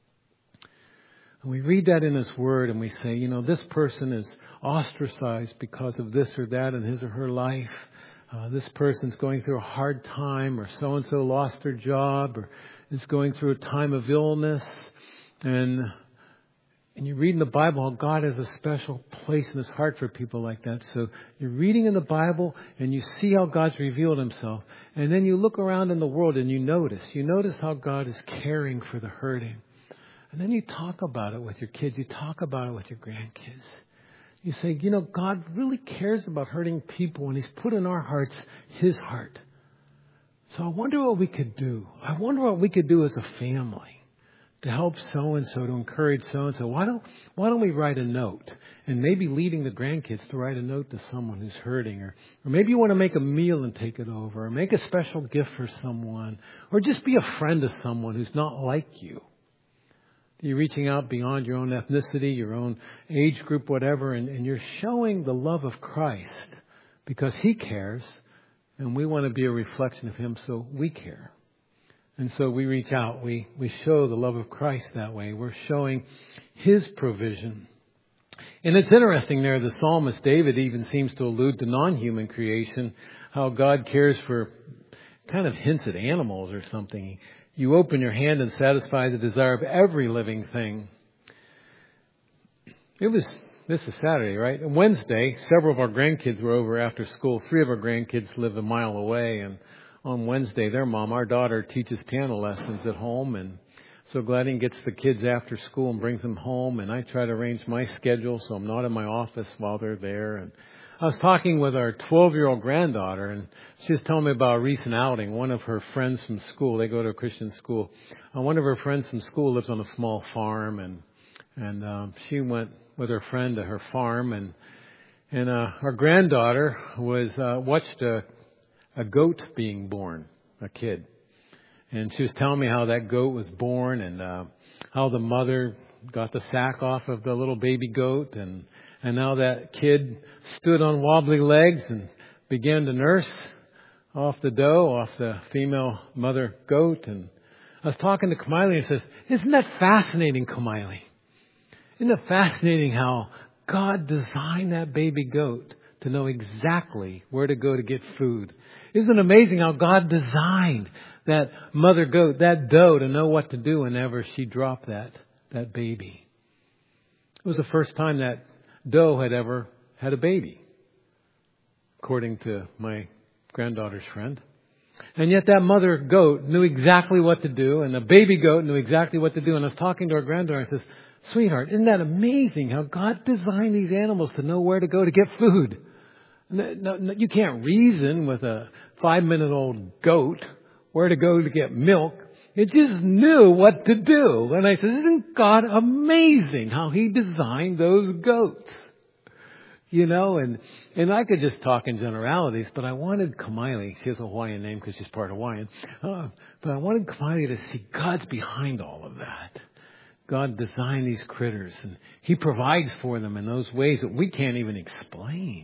And we read that in His Word and we say, you know, this person is ostracized because of this or that in his or her life. Uh, this person's going through a hard time, or so-and-so lost their job, or is going through a time of illness. And And you read in the Bible how God has a special place in His heart for people like that. So you're reading in the Bible and you see how God's revealed Himself. And then you look around in the world and you notice. You notice how God is caring for the hurting. And then you talk about it with your kids. You talk about it with your grandkids. You say, you know, God really cares about hurting people, and He's put in our hearts His heart. So I wonder what we could do. I wonder what we could do as a family to help so-and-so, to encourage so-and-so. Why don't, why don't we write a note? And maybe leading the grandkids to write a note to someone who's hurting. Or, or maybe you want to make a meal and take it over. Or make a special gift for someone. Or just be a friend to someone who's not like you. You're reaching out beyond your own ethnicity, your own age group, whatever. And, and you're showing the love of Christ because He cares. And we want to be a reflection of Him, so we care. And so we reach out. We, we show the love of Christ that way. We're showing His provision. And it's interesting there, the psalmist David even seems to allude to non-human creation, how God cares for, kind of hints at animals or something. You open your hand and satisfy the desire of every living thing. It was this is Saturday, right? And Wednesday, several of our grandkids were over after school. Three of our grandkids live a mile away. And on Wednesday, their mom, our daughter, teaches piano lessons at home. And so Gladys gets the kids after school and brings them home. And I try to arrange my schedule so I'm not in my office while they're there. And I was talking with our twelve-year-old granddaughter, and she was telling me about a recent outing. One of her friends from school, they go to a Christian school. Uh, one of her friends from school lives on a small farm, and and um, she went with her friend to her farm, and and uh, our granddaughter was uh, watched a a goat being born, a kid, and she was telling me how that goat was born, and uh, how the mother got the sack off of the little baby goat, and and now that kid stood on wobbly legs and began to nurse off the doe, off the female mother goat. And I was talking to Kamiley and says, "Isn't that fascinating, Kamiley? Isn't it fascinating how God designed that baby goat to know exactly where to go to get food? Isn't it amazing how God designed that mother goat, that doe, to know what to do whenever she dropped that, that baby?" It was the first time that doe had ever had a baby, according to my granddaughter's friend. And yet that mother goat knew exactly what to do, and the baby goat knew exactly what to do. And I was talking to our granddaughter and I says, "Sweetheart, isn't that amazing how God designed these animals to know where to go to get food? No, no, no, you can't reason with a five-minute-old goat where to go to get milk. It just knew what to do." And I said, "Isn't God amazing how He designed those goats?" You know, and, and I could just talk in generalities, but I wanted Kamiley, she has a Hawaiian name because she's part Hawaiian, uh, but I wanted Kamiley to see God's behind all of that. God designed these critters, and He provides for them in those ways that we can't even explain.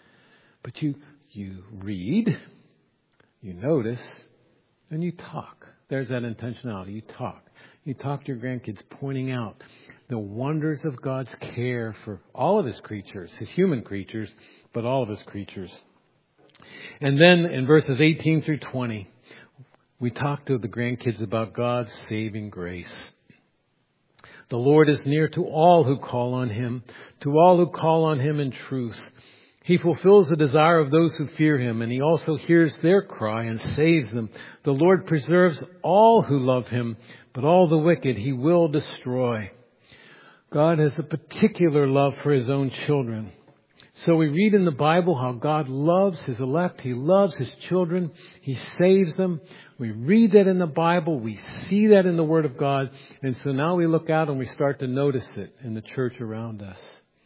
But you, you read, you notice, and you talk. There's that intentionality. You talk. You talk to your grandkids, pointing out the wonders of God's care for all of His creatures, His human creatures, but all of His creatures. And then in verses eighteen through twenty, we talk to the grandkids about God's saving grace. The Lord is near to all who call on Him, to all who call on Him in truth. He fulfills the desire of those who fear Him, and He also hears their cry and saves them. The Lord preserves all who love Him, but all the wicked He will destroy. God has a particular love for His own children. So we read in the Bible how God loves His elect. He loves His children. He saves them. We read that in the Bible. We see that in the Word of God. And so now we look out and we start to notice it in the church around us.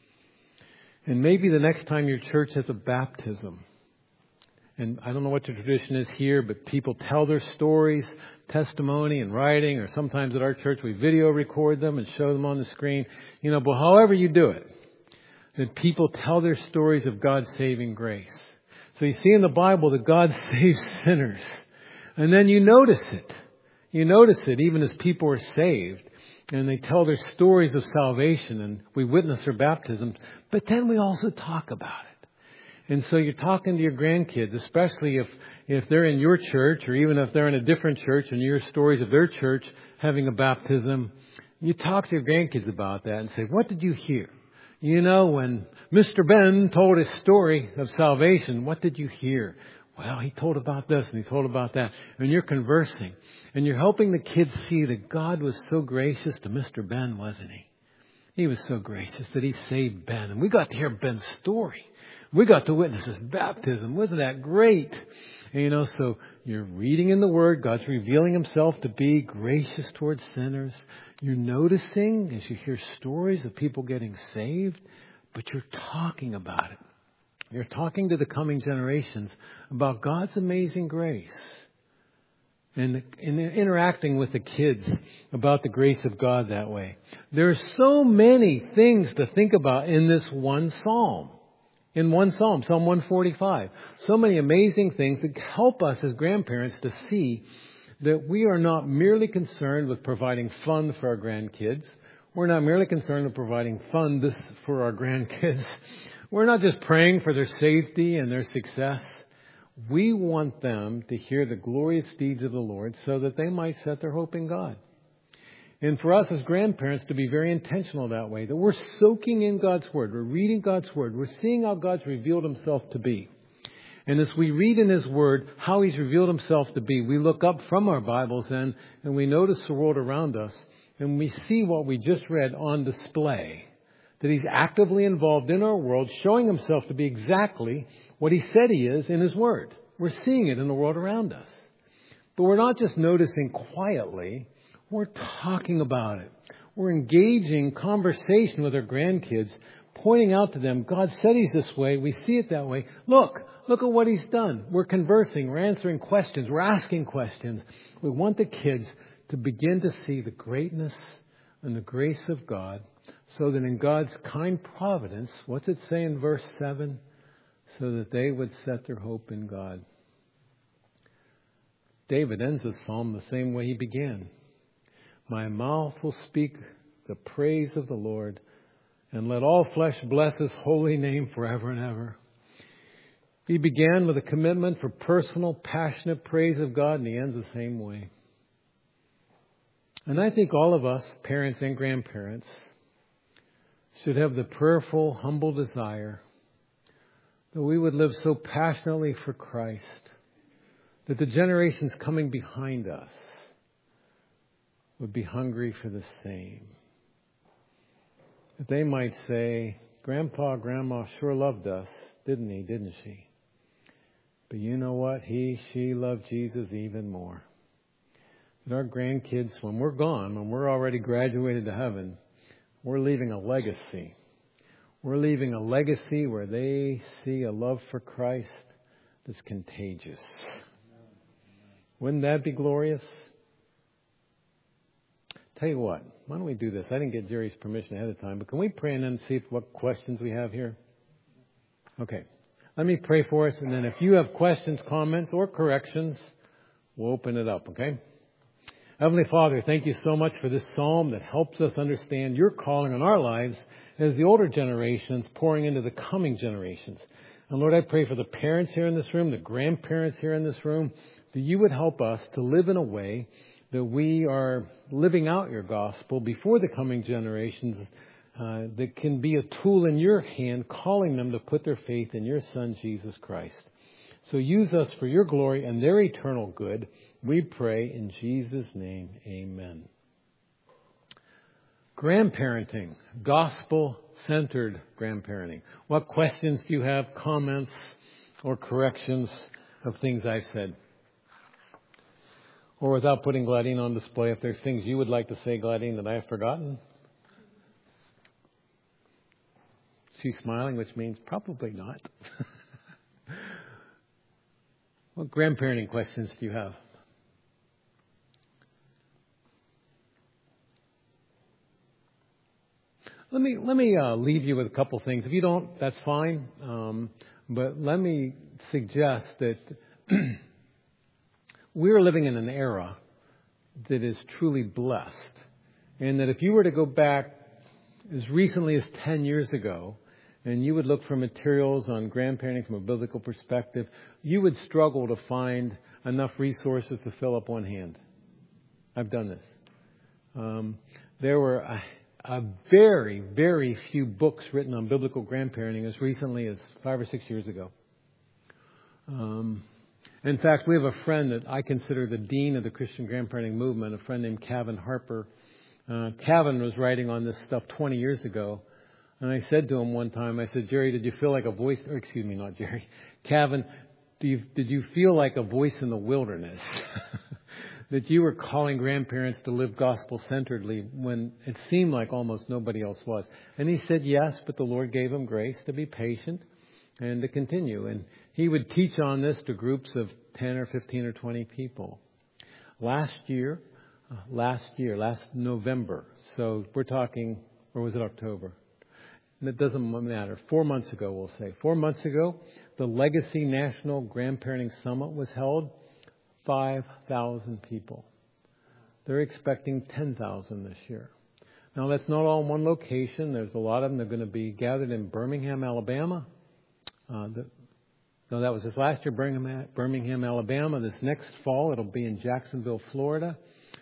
And maybe the next time your church has a baptism, and I don't know what your tradition is here, but people tell their stories, testimony and writing, or sometimes at our church we video record them and show them on the screen. You know, but however you do it, that people tell their stories of God's saving grace. So you see in the Bible that God saves sinners. And then you notice it. You notice it even as people are saved. And they tell their stories of salvation, and we witness their baptisms. But then we also talk about it. And so you're talking to your grandkids, especially if, if they're in your church, or even if they're in a different church and you hear stories of their church having a baptism. You talk to your grandkids about that and say, "What did you hear? You know, when Mister Ben told his story of salvation, what did you hear? Well, he told about this and he told about that." And you're conversing. And you're helping the kids see that God was so gracious to Mister Ben, wasn't He? He was so gracious that He saved Ben. And we got to hear Ben's story. We got to witness his baptism. Wasn't that great? And, you know, so you're reading in the Word. God's revealing Himself to be gracious towards sinners. You're noticing as you hear stories of people getting saved, but you're talking about it. You're talking to the coming generations about God's amazing grace. And, and interacting with the kids about the grace of God that way. There are so many things to think about in this one psalm. In one psalm, Psalm one forty-five. So many amazing things that help us as grandparents to see that we are not merely concerned with providing fun for our grandkids. We're not merely concerned with providing fun this for our grandkids. We're not just praying for their safety and their success. We want them to hear the glorious deeds of the Lord so that they might set their hope in God. And for us as grandparents to be very intentional that way, that we're soaking in God's Word, we're reading God's Word, we're seeing how God's revealed Himself to be. And as we read in His Word how He's revealed Himself to be, we look up from our Bibles and, and we notice the world around us, and we see what we just read on display. That He's actively involved in our world, showing Himself to be exactly what He said He is in His Word. We're seeing it in the world around us. But we're not just noticing quietly. We're talking about it. We're engaging conversation with our grandkids, pointing out to them, God said He's this way. We see it that way. Look, look at what He's done. We're conversing. We're answering questions. We're asking questions. We want the kids to begin to see the greatness and the grace of God, so that in God's kind providence, what's it say in verse seven? So that they would set their hope in God. David ends the psalm the same way he began. My mouth will speak the praise of the Lord, and let all flesh bless His holy name forever and ever. He began with a commitment for personal, passionate praise of God, and he ends the same way. And I think all of us, parents and grandparents, should have the prayerful, humble desire that we would live so passionately for Christ that the generations coming behind us would be hungry for the same. That they might say, Grandpa, Grandma sure loved us, didn't he, didn't she? But you know what? He, she loved Jesus even more. That our grandkids, when we're gone, when we're already graduated to heaven, we're leaving a legacy. We're leaving a legacy where they see a love for Christ that's contagious. Wouldn't that be glorious? Tell you what, why don't we do this? I didn't get Jerry's permission ahead of time, but can we pray and then see if, what questions we have here? Okay. Let me pray for us, and then if you have questions, comments, or corrections, we'll open it up, okay? Heavenly Father, thank you so much for this psalm that helps us understand your calling on our lives as the older generations pouring into the coming generations. And Lord, I pray for the parents here in this room, the grandparents here in this room, that you would help us to live in a way that we are living out your gospel before the coming generations, uh, that can be a tool in your hand, calling them to put their faith in your Son, Jesus Christ. So use us for your glory and their eternal good. We pray in Jesus' name, amen. Grandparenting, gospel-centered grandparenting. What questions do you have, comments, or corrections of things I've said? Or without putting Gladine on display, if there's things you would like to say, Gladine, that I have forgotten? She's smiling, which means probably not. What grandparenting questions do you have? Let me let me uh, leave you with a couple things. If you don't, that's fine. Um, but let me suggest that we're living in an era that is truly blessed. And that if you were to go back as recently as ten years ago, and you would look for materials on grandparenting from a biblical perspective, you would struggle to find enough resources to fill up one hand. I've done this. Um, there were a, a very, very few books written on biblical grandparenting as recently as five or six years ago. Um, in fact, we have a friend that I consider the dean of the Christian grandparenting movement, a friend named Kevin Harper. Uh, Kevin was writing on this stuff twenty years ago. And I said to him one time, I said, Jerry, did you feel like a voice, or excuse me, not Jerry, Kevin, do you, did you feel like a voice in the wilderness? That you were calling grandparents to live gospel-centeredly when it seemed like almost nobody else was. And he said yes, but the Lord gave him grace to be patient and to continue. And he would teach on this to groups of ten or fifteen or twenty people. Last year, uh, last year, last November, so we're talking, or was it October? And it doesn't matter. Four months ago, we'll say. Four months ago, the Legacy National Grandparenting Summit was held. five thousand people. They're expecting ten thousand this year. Now, that's not all in one location. There's a lot of them that are going to be gathered in Birmingham, Alabama. Uh, the, no, that was this last year, Birmingham, Birmingham, Alabama. This next fall, it'll be in Jacksonville, Florida.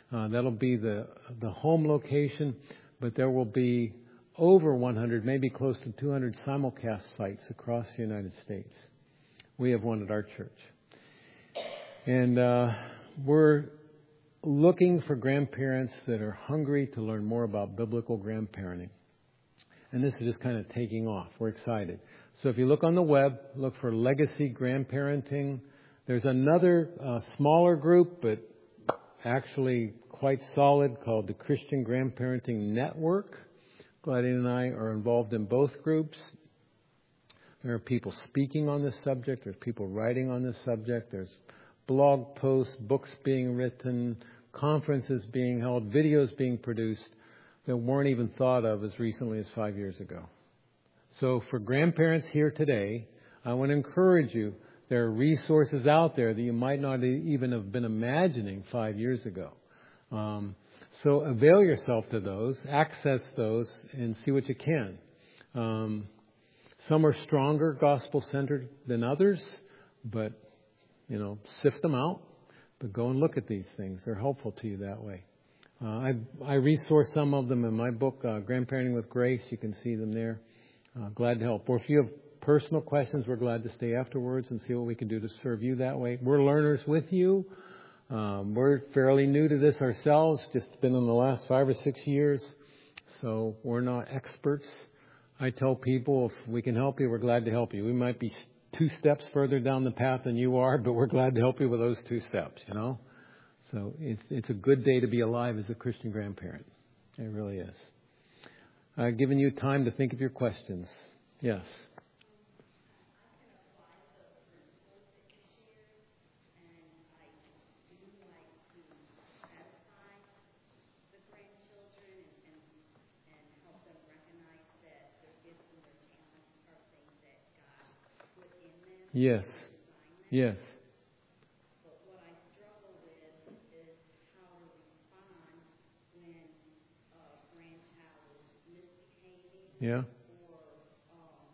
Uh, that'll be the the home location, but there will be over one hundred, maybe close to two hundred simulcast sites across the United States. We have one at our church. And uh, we're looking for grandparents that are hungry to learn more about biblical grandparenting. And this is just kind of taking off. We're excited. So if you look on the web, look for Legacy Grandparenting. There's another uh, smaller group, but actually quite solid, called the Christian Grandparenting Network. Gladys and I are involved in both groups. There are people speaking on this subject. There's people writing on this subject. There's blog posts, books being written, conferences being held, videos being produced that weren't even thought of as recently as five years ago. So for grandparents here today, I want to encourage you, there are resources out there that you might not even have been imagining five years ago. Um, so avail yourself to those, access those, and see what you can. Um, some are stronger gospel-centered than others, but, you know, sift them out. But go and look at these things. They're helpful to you that way. Uh, I, I resource some of them in my book, uh, Grandparenting with Grace. You can see them there. Uh, glad to help. Or if you have personal questions, we're glad to stay afterwards and see what we can do to serve you that way. We're learners with you. Um, we're fairly new to this ourselves, just been in the last five or six years. So we're not experts. I tell people if we can help you, we're glad to help you. We might be two steps further down the path than you are, but we're glad to help you with those two steps, you know. So it's, it's a good day to be alive as a Christian grandparent. It really is. I've given you time to think of your questions. Yes. Yes. Yes. But what I struggle with is how to respond when a grandchild is misbehaving Yeah. or um,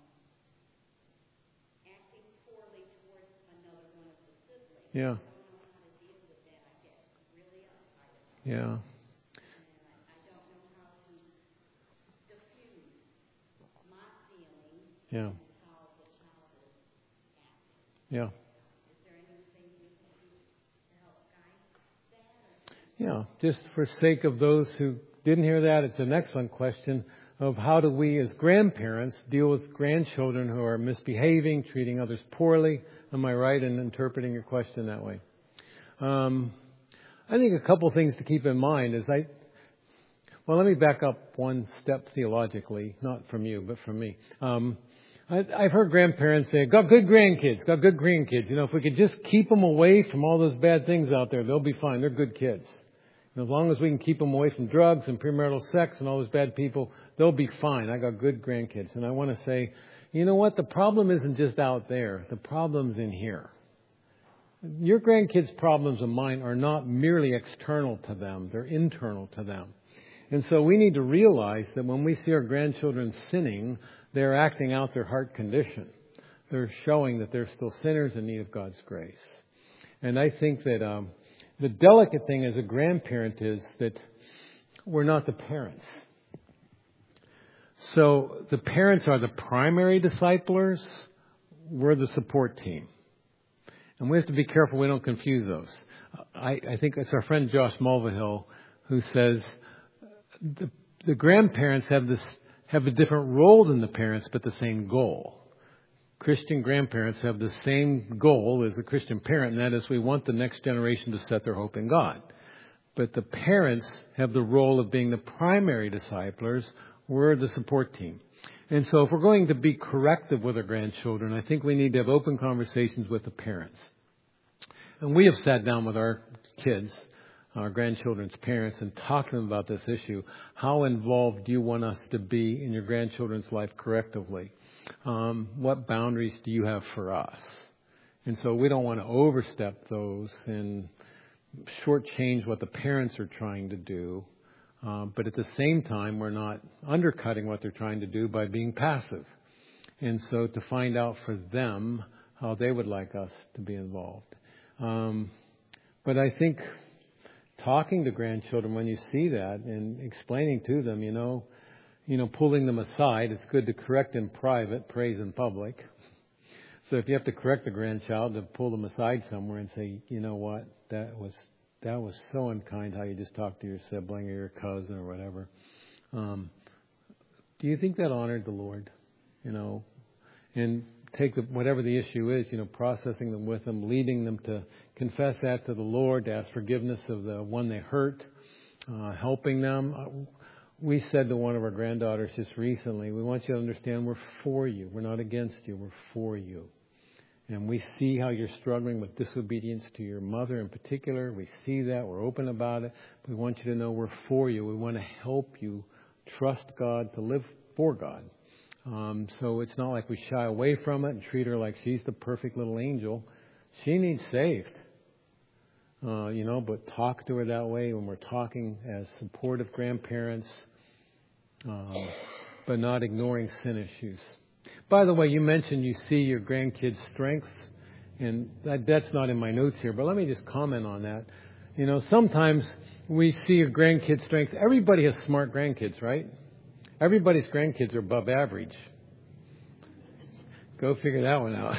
acting poorly towards another one of the siblings. Yeah. I don't know how to deal with that. I get really uptight. Yeah. And I, I don't know how to diffuse my feelings Yeah. and how the child is acting. Yeah. Is there anything we can do to help guide that? Or Yeah. Just for sake of those who didn't hear that, it's an excellent question of how do we as grandparents deal with grandchildren who are misbehaving, treating others poorly. Am I right in interpreting your question that way? Um, I think a couple things to keep in mind is I, well, let me back up one step theologically, not from you, but from me. Um, I, I've heard grandparents say, got good grandkids, got good grandkids. You know, if we could just keep them away from all those bad things out there, they'll be fine. They're good kids. And as long as we can keep them away from drugs and premarital sex and all those bad people, they'll be fine. I got good grandkids. And I want to say, you know what? The problem isn't just out there. The problem's in here. Your grandkids' problems and mine are not merely external to them. They're internal to them. And so we need to realize that when we see our grandchildren sinning, they're acting out their heart condition. They're showing that they're still sinners in need of God's grace. And I think that um, the delicate thing as a grandparent is that we're not the parents. So the parents are the primary disciplers. We're the support team. And we have to be careful we don't confuse those. I, I think it's our friend Josh Mulvihill who says the, the grandparents have this have a different role than the parents, but the same goal. Christian grandparents have the same goal as a Christian parent, and that is we want the next generation to set their hope in God. But the parents have the role of being the primary disciplers. We're the support team. And so if we're going to be corrective with our grandchildren, I think we need to have open conversations with the parents. And we have sat down with our kids, our grandchildren's parents, and talked to them about this issue. How involved do you want us to be in your grandchildren's life correctively? Um, what boundaries do you have for us? And so we don't want to overstep those and shortchange what the parents are trying to do. Um, but at the same time, we're not undercutting what they're trying to do by being passive. And so to find out for them how they would like us to be involved. Um, but I think talking to grandchildren when you see that and explaining to them, you know, you know, pulling them aside. It's good to correct in private, praise in public. So if you have to correct a grandchild, to pull them aside somewhere and say, you know what, that was that was so unkind how you just talked to your sibling or your cousin or whatever. Um, do you think that honored the Lord? You know, and take the, whatever the issue is, you know, processing them with them, leading them to confess that to the Lord, to ask forgiveness of the one they hurt, uh, helping them. We said to one of our granddaughters just recently, we want you to understand we're for you. We're not against you. We're for you. And we see how you're struggling with disobedience to your mother in particular. We see that. We're open about it. We want you to know we're for you. We want to help you trust God, to live for God. Um, so it's not like we shy away from it and treat her like she's the perfect little angel. She needs saved. Uh, you know, but talk to her that way when we're talking as supportive grandparents, um, but not ignoring sin issues. By the way, you mentioned you see your grandkids' strengths, and that, that's not in my notes here, but let me just comment on that. You know, sometimes we see your grandkids' strengths. Everybody has smart grandkids, right? Everybody's grandkids are above average. Go figure that one out.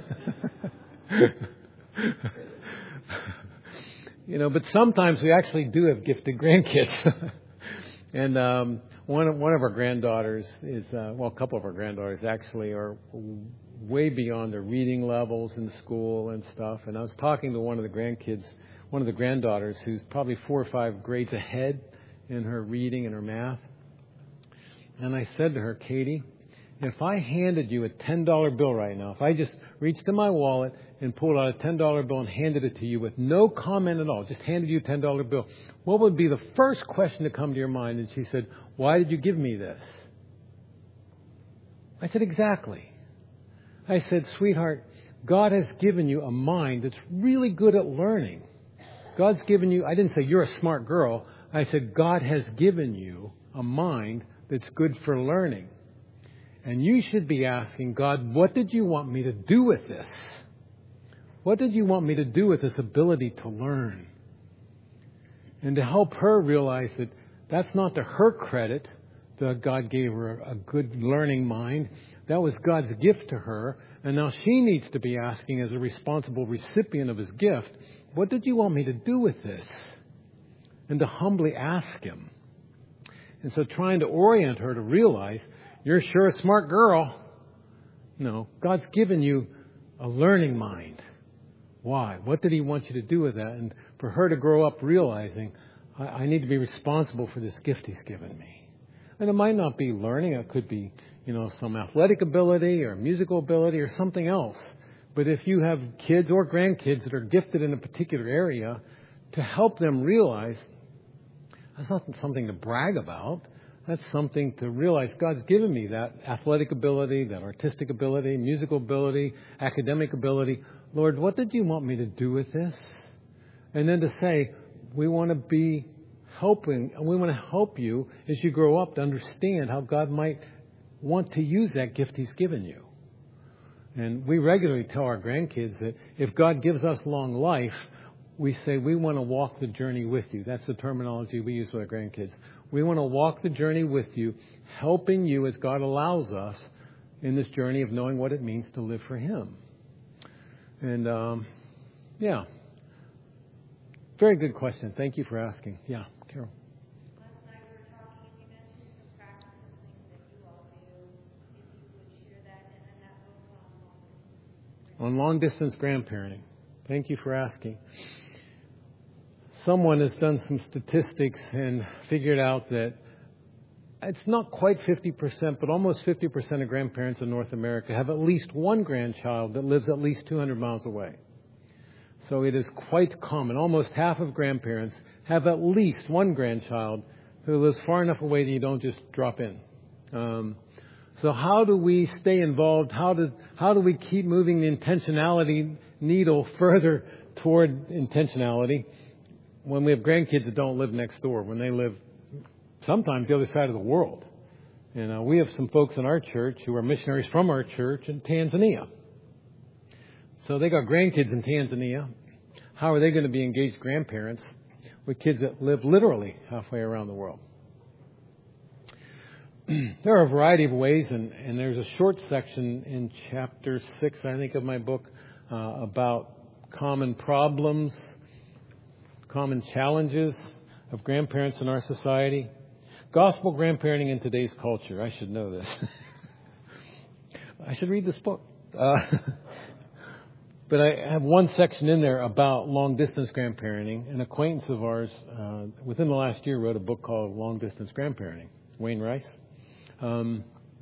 You know, but sometimes we actually do have gifted grandkids. And um, one of, one of our granddaughters is, uh, well, a couple of our granddaughters actually are way beyond their reading levels in school and stuff. And I was talking to one of the grandkids, one of the granddaughters, who's probably four or five grades ahead in her reading and her math. And I said to her, Katie, if I handed you a ten dollar bill right now, if I just reached in my wallet and pulled out a ten dollar bill and handed it to you with no comment at all, just handed you a ten dollar bill, what would be the first question to come to your mind? And she said, why did you give me this? I said, exactly. I said, sweetheart, God has given you a mind that's really good at learning. God's given you, I didn't say you're a smart girl. I said, God has given you a mind that's good for learning. And you should be asking God, what did you want me to do with this? What did you want me to do with this ability to learn? And to help her realize that that's not to her credit that God gave her a good learning mind. That was God's gift to her. And now she needs to be asking, as a responsible recipient of His gift, what did you want me to do with this? And to humbly ask Him. And so trying to orient her to realize, you're sure a smart girl. No, God's given you a learning mind. Why? What did He want you to do with that? And for her to grow up realizing, I, I need to be responsible for this gift He's given me. And it might not be learning. It could be, you know, some athletic ability or musical ability or something else. But if you have kids or grandkids that are gifted in a particular area, to help them realize that's not something to brag about. That's something to realize God's given me that athletic ability, that artistic ability, musical ability, academic ability. Lord, what did you want me to do with this? And then to say, we want to be helping, and we want to help you as you grow up to understand how God might want to use that gift He's given you. And we regularly tell our grandkids that if God gives us long life, we say we want to walk the journey with you. That's the terminology we use with our grandkids. We want to walk the journey with you, helping you as God allows us in this journey of knowing what it means to live for Him. And, um, yeah. Very good question. Thank you for asking. Yeah, Carol. Last night we were talking and you mentioned some practical things that you all do. If you would share that, and then that will come On long distance grandparenting. Thank you for asking. Someone has done some statistics and figured out that it's not quite fifty percent, but almost fifty percent of grandparents in North America have at least one grandchild that lives at least two hundred miles away. So it is quite common. Almost half of grandparents have at least one grandchild who lives far enough away that you don't just drop in. Um, so how do we stay involved? How do, how do we keep moving the intentionality needle further toward intentionality when we have grandkids that don't live next door, when they live sometimes the other side of the world? And uh, we have some folks in our church who are missionaries from our church in Tanzania. So they got grandkids in Tanzania. How are they going to be engaged grandparents with kids that live literally halfway around the world. There are a variety of ways, and, and there's a short section in chapter six, I think, of my book uh, about common problems, common challenges of grandparents in our society. Gospel grandparenting in today's culture. I should know this. I should read this book. Uh, but I have one section in there about long-distance grandparenting. An acquaintance of ours uh, within the last year wrote a book called Long-Distance Grandparenting, Wayne Rice. Um,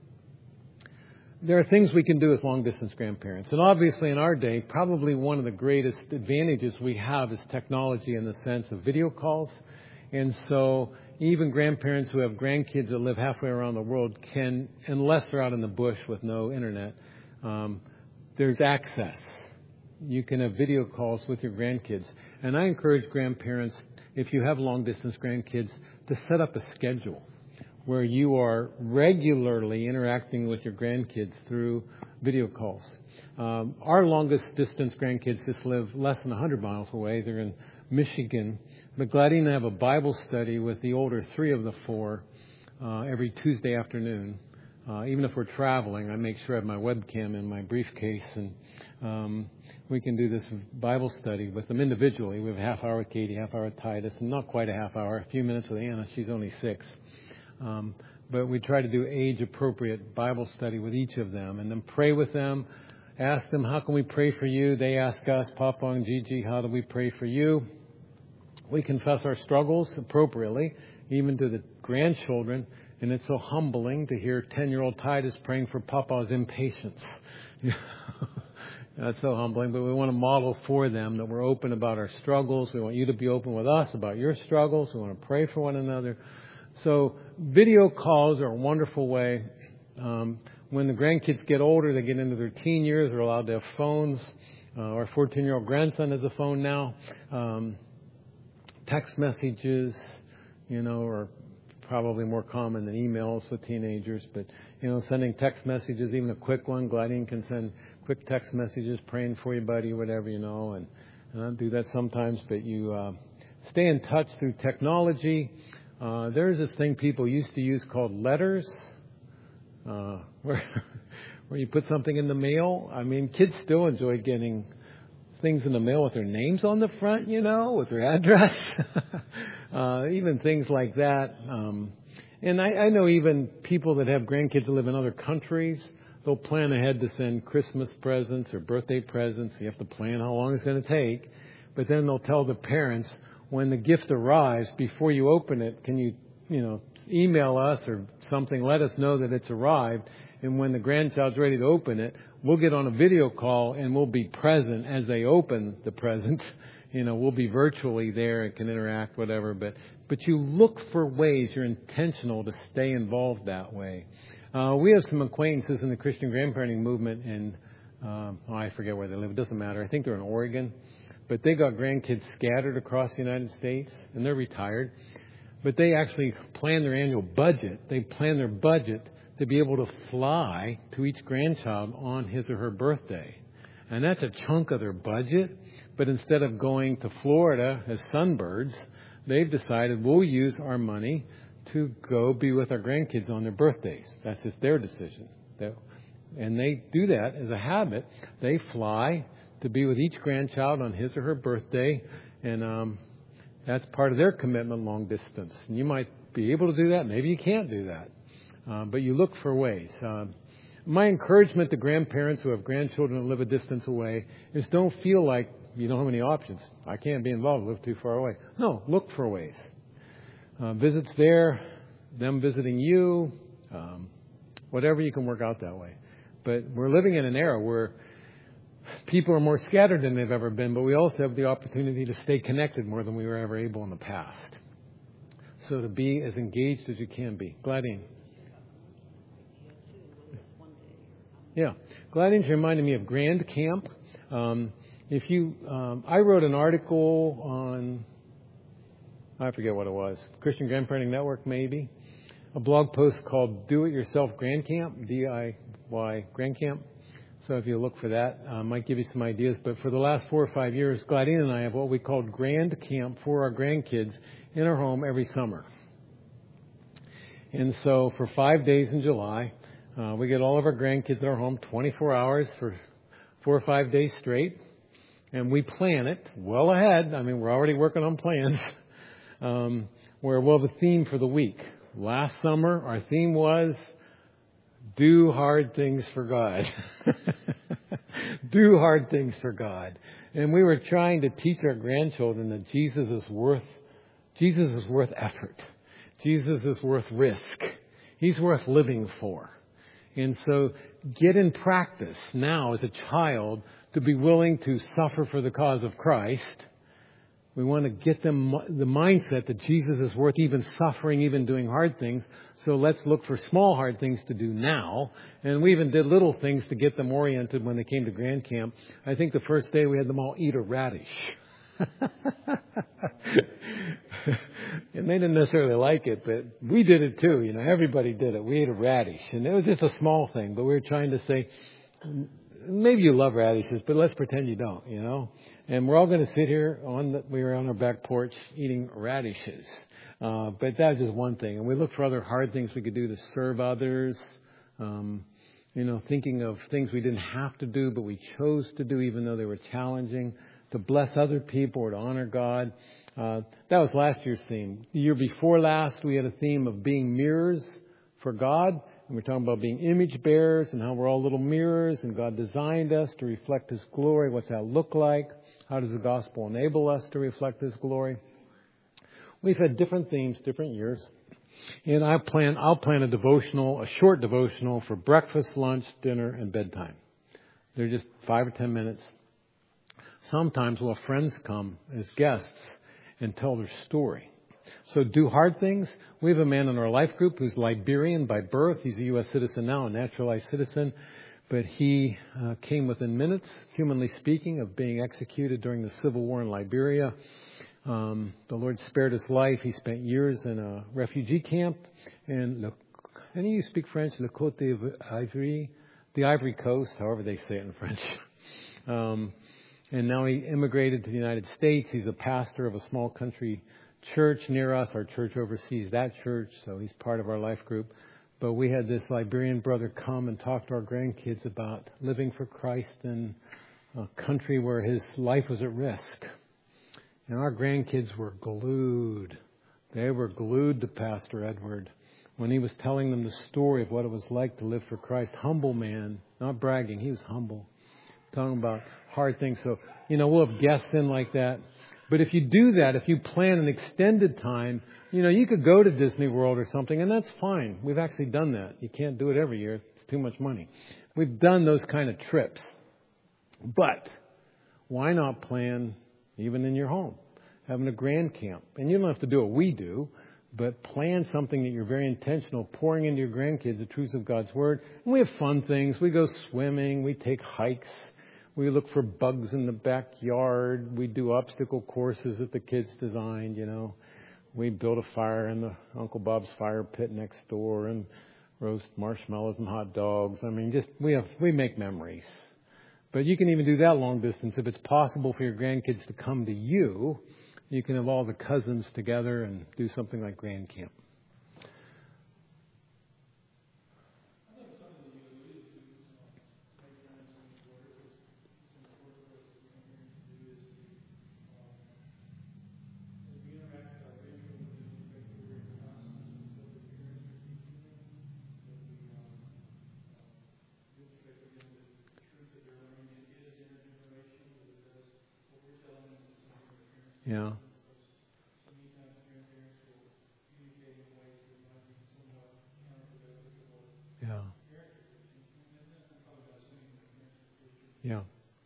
there are things we can do as long-distance grandparents. And obviously in our day, probably one of the greatest advantages we have is technology in the sense of video calls. And so even grandparents who have grandkids that live halfway around the world can, unless they're out in the bush with no internet, um, there's access. You can have video calls with your grandkids. And I encourage grandparents, if you have long-distance grandkids, to set up a schedule where you are regularly interacting with your grandkids through video calls. Um, our longest distance grandkids just live less than one hundred miles away. They're in Michigan. But Gladys and I have a Bible study with the older three of the four uh, every Tuesday afternoon. Uh, even if we're traveling, I make sure I have my webcam in my briefcase, and um, we can do this Bible study with them individually. We have a half hour with Katie, half hour with Titus, and not quite a half hour, a few minutes with Anna. She's only six. Um, but we try to do age-appropriate Bible study with each of them, and then pray with them, ask them, how can we pray for you? They ask us, Papa and Gigi, how do we pray for you? We confess our struggles appropriately, even to the grandchildren, and it's so humbling to hear ten-year-old Titus praying for Papa's impatience. That's so humbling, but we want to model for them that we're open about our struggles. We want you to be open with us about your struggles. We want to pray for one another. So video calls are a wonderful way. Um, when the grandkids get older, they get into their teen years, they're allowed to have phones. Uh, our fourteen-year-old grandson has a phone now. Um, text messages, you know, are probably more common than emails with teenagers. But, you know, sending text messages, even a quick one. Gladys can send quick text messages, praying for you, buddy, whatever, you know. And, and I do that sometimes. But you uh, stay in touch through technology. Uh, there's this thing people used to use called letters, uh, where where you put something in the mail. I mean, kids still enjoy getting things in the mail with their names on the front, you know, with their address, uh, even things like that. Um, and I, I know even people that have grandkids that live in other countries, they'll plan ahead to send Christmas presents or birthday presents. You have to plan how long it's going to take. But then they'll tell the parents, when the gift arrives, before you open it, can you, you know, email us or something, let us know that it's arrived. And when the grandchild's ready to open it, we'll get on a video call and we'll be present as they open the present. You know, we'll be virtually there and can interact, whatever. But but you look for ways, you're intentional to stay involved that way. Uh, we have some acquaintances in the Christian grandparenting movement in, um, oh, I forget where they live. It doesn't matter. I think they're in Oregon. But they got grandkids scattered across the United States, and they're retired. But they actually plan their annual budget. They plan their budget to be able to fly to each grandchild on his or her birthday. And that's a chunk of their budget. But instead of going to Florida as sunbirds, they've decided we'll use our money to go be with our grandkids on their birthdays. That's just their decision. And they do that as a habit. They fly to be with each grandchild on his or her birthday, and um, that's part of their commitment long distance. And you might be able to do that, maybe you can't do that, uh, but you look for ways. Uh, my encouragement to grandparents who have grandchildren that live a distance away is don't feel like you don't have any options. I can't be involved, I live too far away. No, look for ways. Uh, visits there, them visiting you, um, whatever you can work out that way. But we're living in an era where people are more scattered than they've ever been, but we also have the opportunity to stay connected more than we were ever able in the past. So to be as engaged as you can be. Gladys. Yeah. Gladys reminded me of Grand Camp. Um, if you, um, I wrote an article on, I forget what it was, Christian Grandparenting Network maybe, a blog post called Do It Yourself Grand Camp, D I Y Grand Camp. So if you look for that, I uh, might give you some ideas. But for the last four or five years, Gladine and I have what we called Grand Camp for our grandkids in our home every summer. And so for five days in July, uh, we get all of our grandkids in our home twenty-four hours for four or five days straight. And we plan it well ahead. I mean, we're already working on plans. Um, where we'll have a theme for the week. Last summer, our theme was do hard things for God. Do hard things for God. And we were trying to teach our grandchildren that Jesus is worth, Jesus is worth effort. Jesus is worth risk. He's worth living for. And so get in practice now as a child to be willing to suffer for the cause of Christ. We want to get them the mindset that Jesus is worth even suffering, even doing hard things. So let's look for small hard things to do now. And we even did little things to get them oriented when they came to Grand Camp. I think the first day we had them all eat a radish. And they didn't necessarily like it, but we did it too. You know, everybody did it. We ate a radish. And it was just a small thing, but we were trying to say, maybe you love radishes, but let's pretend you don't, you know. And we're all going to sit here on the, we were on our back porch eating radishes. Uh, but that's just one thing. And we look for other hard things we could do to serve others. Um, you know, thinking of things we didn't have to do, but we chose to do even though they were challenging. To bless other people or to honor God. Uh, that was last year's theme. The year before last, we had a theme of being mirrors for God. And we're talking about being image bearers and how we're all little mirrors and God designed us to reflect His glory. What's that look like? How does the gospel enable us to reflect His glory? We've had different themes, different years. And I plan, I'll plan a devotional, a short devotional for breakfast, lunch, dinner, and bedtime. They're just five or ten minutes. Sometimes we'll have friends come as guests and tell their story. So do hard things. We have a man in our life group who's Liberian by birth. He's a U S citizen now, a naturalized citizen. But he uh, came within minutes, humanly speaking, of being executed during the civil war in Liberia. Um, the Lord spared his life. He spent years in a refugee camp. And Le, any of you speak French? Le Côte d'Ivoire? The Ivory Coast, however they say it in French. Um, and now he immigrated to the United States. He's a pastor of a small country church near us. Our church oversees that church, so he's part of our life group. But we had this Liberian brother come and talk to our grandkids about living for Christ in a country where his life was at risk. And our grandkids were glued. They were glued to Pastor Edward when he was telling them the story of what it was like to live for Christ. Humble man, not bragging. He was humble. Talking about hard things. So, you know, we'll have guests in like that. But if you do that, if you plan an extended time, you know, you could go to Disney World or something, and that's fine. We've actually done that. You can't do it every year. It's too much money. We've done those kind of trips. But why not plan even in your home, having a grand camp? And you don't have to do what we do, but plan something that you're very intentional, pouring into your grandkids the truths of God's Word. And we have fun things. We go swimming. We take hikes. We look for bugs in the backyard. We do obstacle courses that the kids designed, you know. We build a fire in the Uncle Bob's fire pit next door and roast marshmallows and hot dogs. I mean, just we have we make memories. But you can even do that long distance. If it's possible for your grandkids to come to you, you can have all the cousins together and do something like Grand Camp. Yeah. Yeah. Yeah.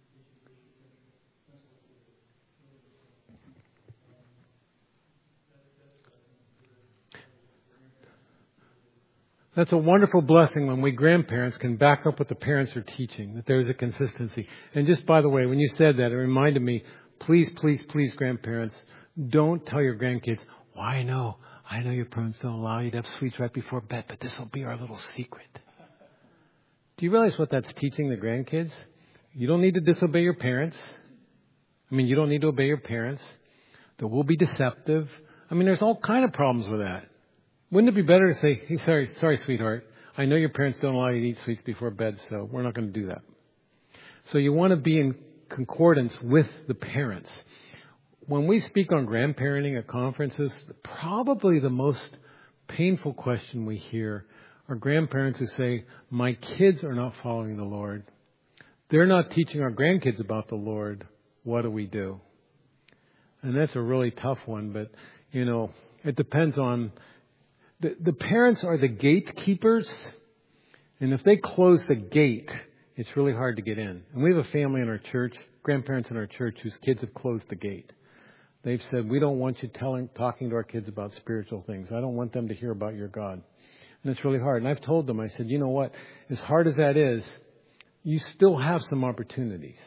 That's a wonderful blessing when we grandparents can back up what the parents are teaching, that there's a consistency. And just by the way, when you said that, it reminded me, please, please, please, grandparents, don't tell your grandkids, well, I know, I know your parents don't allow you to have sweets right before bed, but this will be our little secret. Do you realize what that's teaching the grandkids? You don't need to disobey your parents. I mean, you don't need to obey your parents. That will be deceptive. I mean, there's all kind of problems with that. Wouldn't it be better to say, hey, sorry, sorry, sweetheart. I know your parents don't allow you to eat sweets before bed, so we're not going to do that. So you want to be in concordance with the parents. When we speak on grandparenting at conferences, probably the most painful question we hear are grandparents who say, my kids are not following the Lord. They're not teaching our grandkids about the Lord. What do we do? And that's a really tough one, but, you know, it depends on, the, the parents are the gatekeepers, and if they close the gate, it's really hard to get in. And we have a family in our church, grandparents in our church, whose kids have closed the gate. They've said, we don't want you telling, talking to our kids about spiritual things. I don't want them to hear about your God. And it's really hard. And I've told them, I said, you know what? As hard as that is, you still have some opportunities.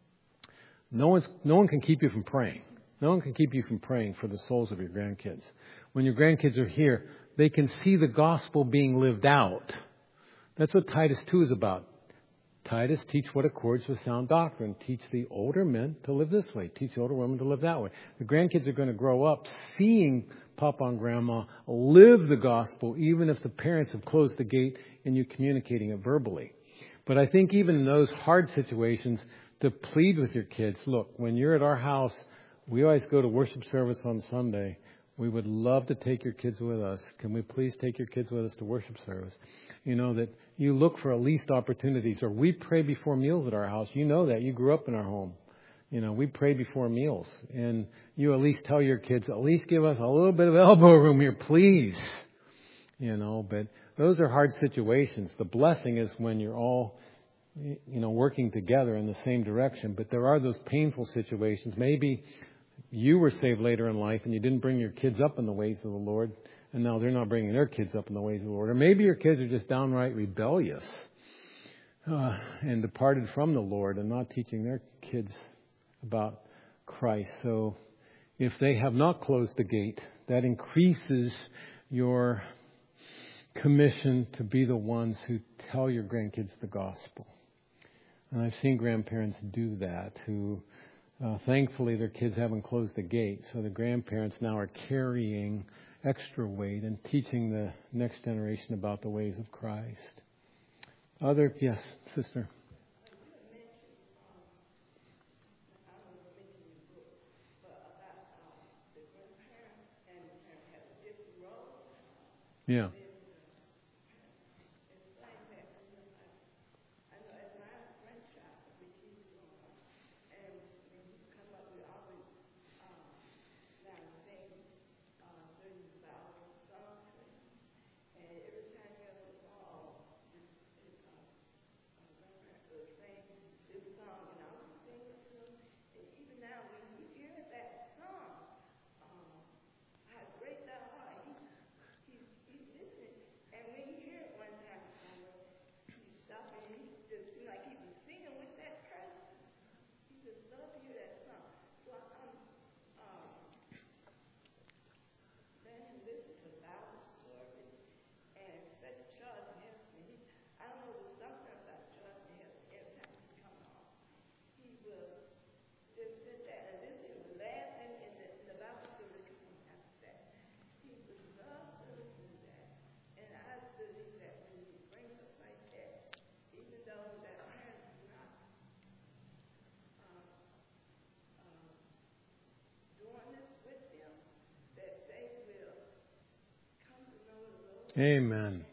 No one's, no one can keep you from praying. No one can keep you from praying for the souls of your grandkids. When your grandkids are here, they can see the gospel being lived out. That's what Titus two is about. Titus, teach what accords with sound doctrine. Teach the older men to live this way. Teach the older women to live that way. The grandkids are going to grow up seeing Papa and Grandma live the gospel, even if the parents have closed the gate and you're communicating it verbally. But I think even in those hard situations, to plead with your kids, look, when you're at our house, we always go to worship service on Sunday. We would love to take your kids with us. Can we please take your kids with us to worship service? You know, that you look for at least opportunities. Or we pray before meals at our house. You know that. You grew up in our home. You know, we pray before meals. And you at least tell your kids, at least give us a little bit of elbow room here, please. You know, but those are hard situations. The blessing is when you're all, you know, working together in the same direction. But there are those painful situations. Maybe you were saved later in life and you didn't bring your kids up in the ways of the Lord. And now they're not bringing their kids up in the ways of the Lord. Or maybe your kids are just downright rebellious uh, and departed from the Lord and not teaching their kids about Christ. So if they have not closed the gate, that increases your commission to be the ones who tell your grandkids the gospel. And I've seen grandparents do that who, uh, thankfully, their kids haven't closed the gate. So the grandparents now are carrying extra weight and teaching the next generation about the ways of Christ. Other, yes, sister. Yeah. Amen.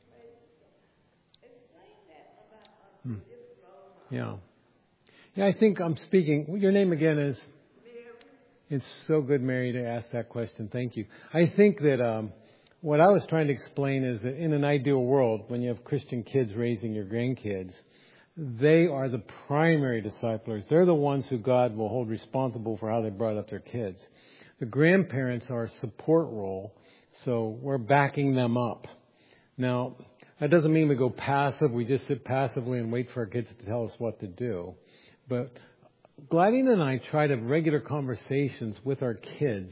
Hmm. Yeah. Yeah, I think I'm speaking. Your name again is? It's so good, Mary, to ask that question. Thank you. I think that um, what I was trying to explain is that in an ideal world, when you have Christian kids raising your grandkids, they are the primary disciplers. They're the ones who God will hold responsible for how they brought up their kids. The grandparents are a support role, so we're backing them up. Now, that doesn't mean we go passive. We just sit passively and wait for our kids to tell us what to do. But Gladys and I try to have regular conversations with our kids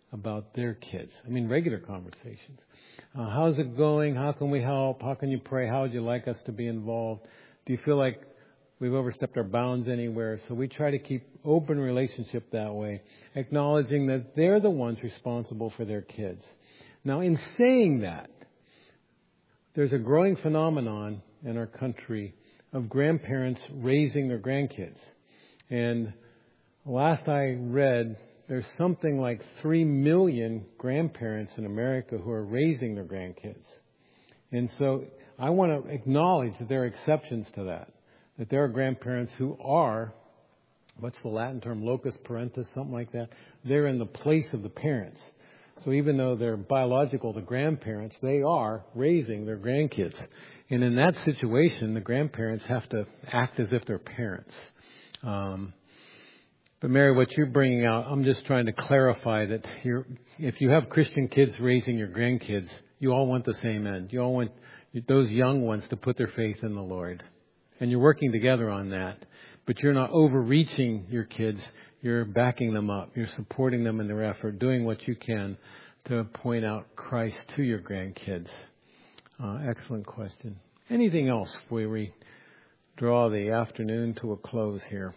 about their kids. I mean, regular conversations. Uh, how's it going? How can we help? How can you pray? How would you like us to be involved? Do you feel like we've overstepped our bounds anywhere? So we try to keep open relationship that way, acknowledging that they're the ones responsible for their kids. Now, in saying that, there's a growing phenomenon in our country of grandparents raising their grandkids. And last I read, there's something like three million grandparents in America who are raising their grandkids. And so I want to acknowledge that there are exceptions to that. That there are grandparents who are, what's the Latin term, locus parentis, something like that. They're in the place of the parents. So even though they're biological, the grandparents, they are raising their grandkids. And in that situation, the grandparents have to act as if they're parents. Um, but Mary, what you're bringing out, I'm just trying to clarify that you're, if you have Christian kids raising your grandkids, you all want the same end. You all want those young ones to put their faith in the Lord. And you're working together on that. But you're not overreaching your kids. You're backing them up. You're supporting them in their effort, doing what you can to point out Christ to your grandkids. Uh, excellent question. Anything else before we draw the afternoon to a close here?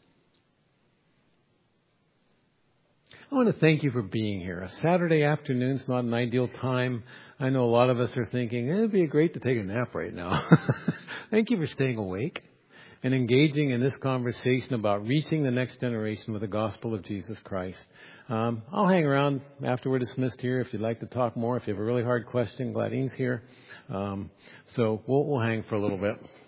I want to thank you for being here. A Saturday afternoon's not an ideal time. I know a lot of us are thinking, eh, it'd be great to take a nap right now. Thank you for staying awake and engaging in this conversation about reaching the next generation with the gospel of Jesus Christ. Um, I'll hang around after we're dismissed here if you'd like to talk more. If you have a really hard question, Gladine's here. Um, so we'll, we'll hang for a little bit.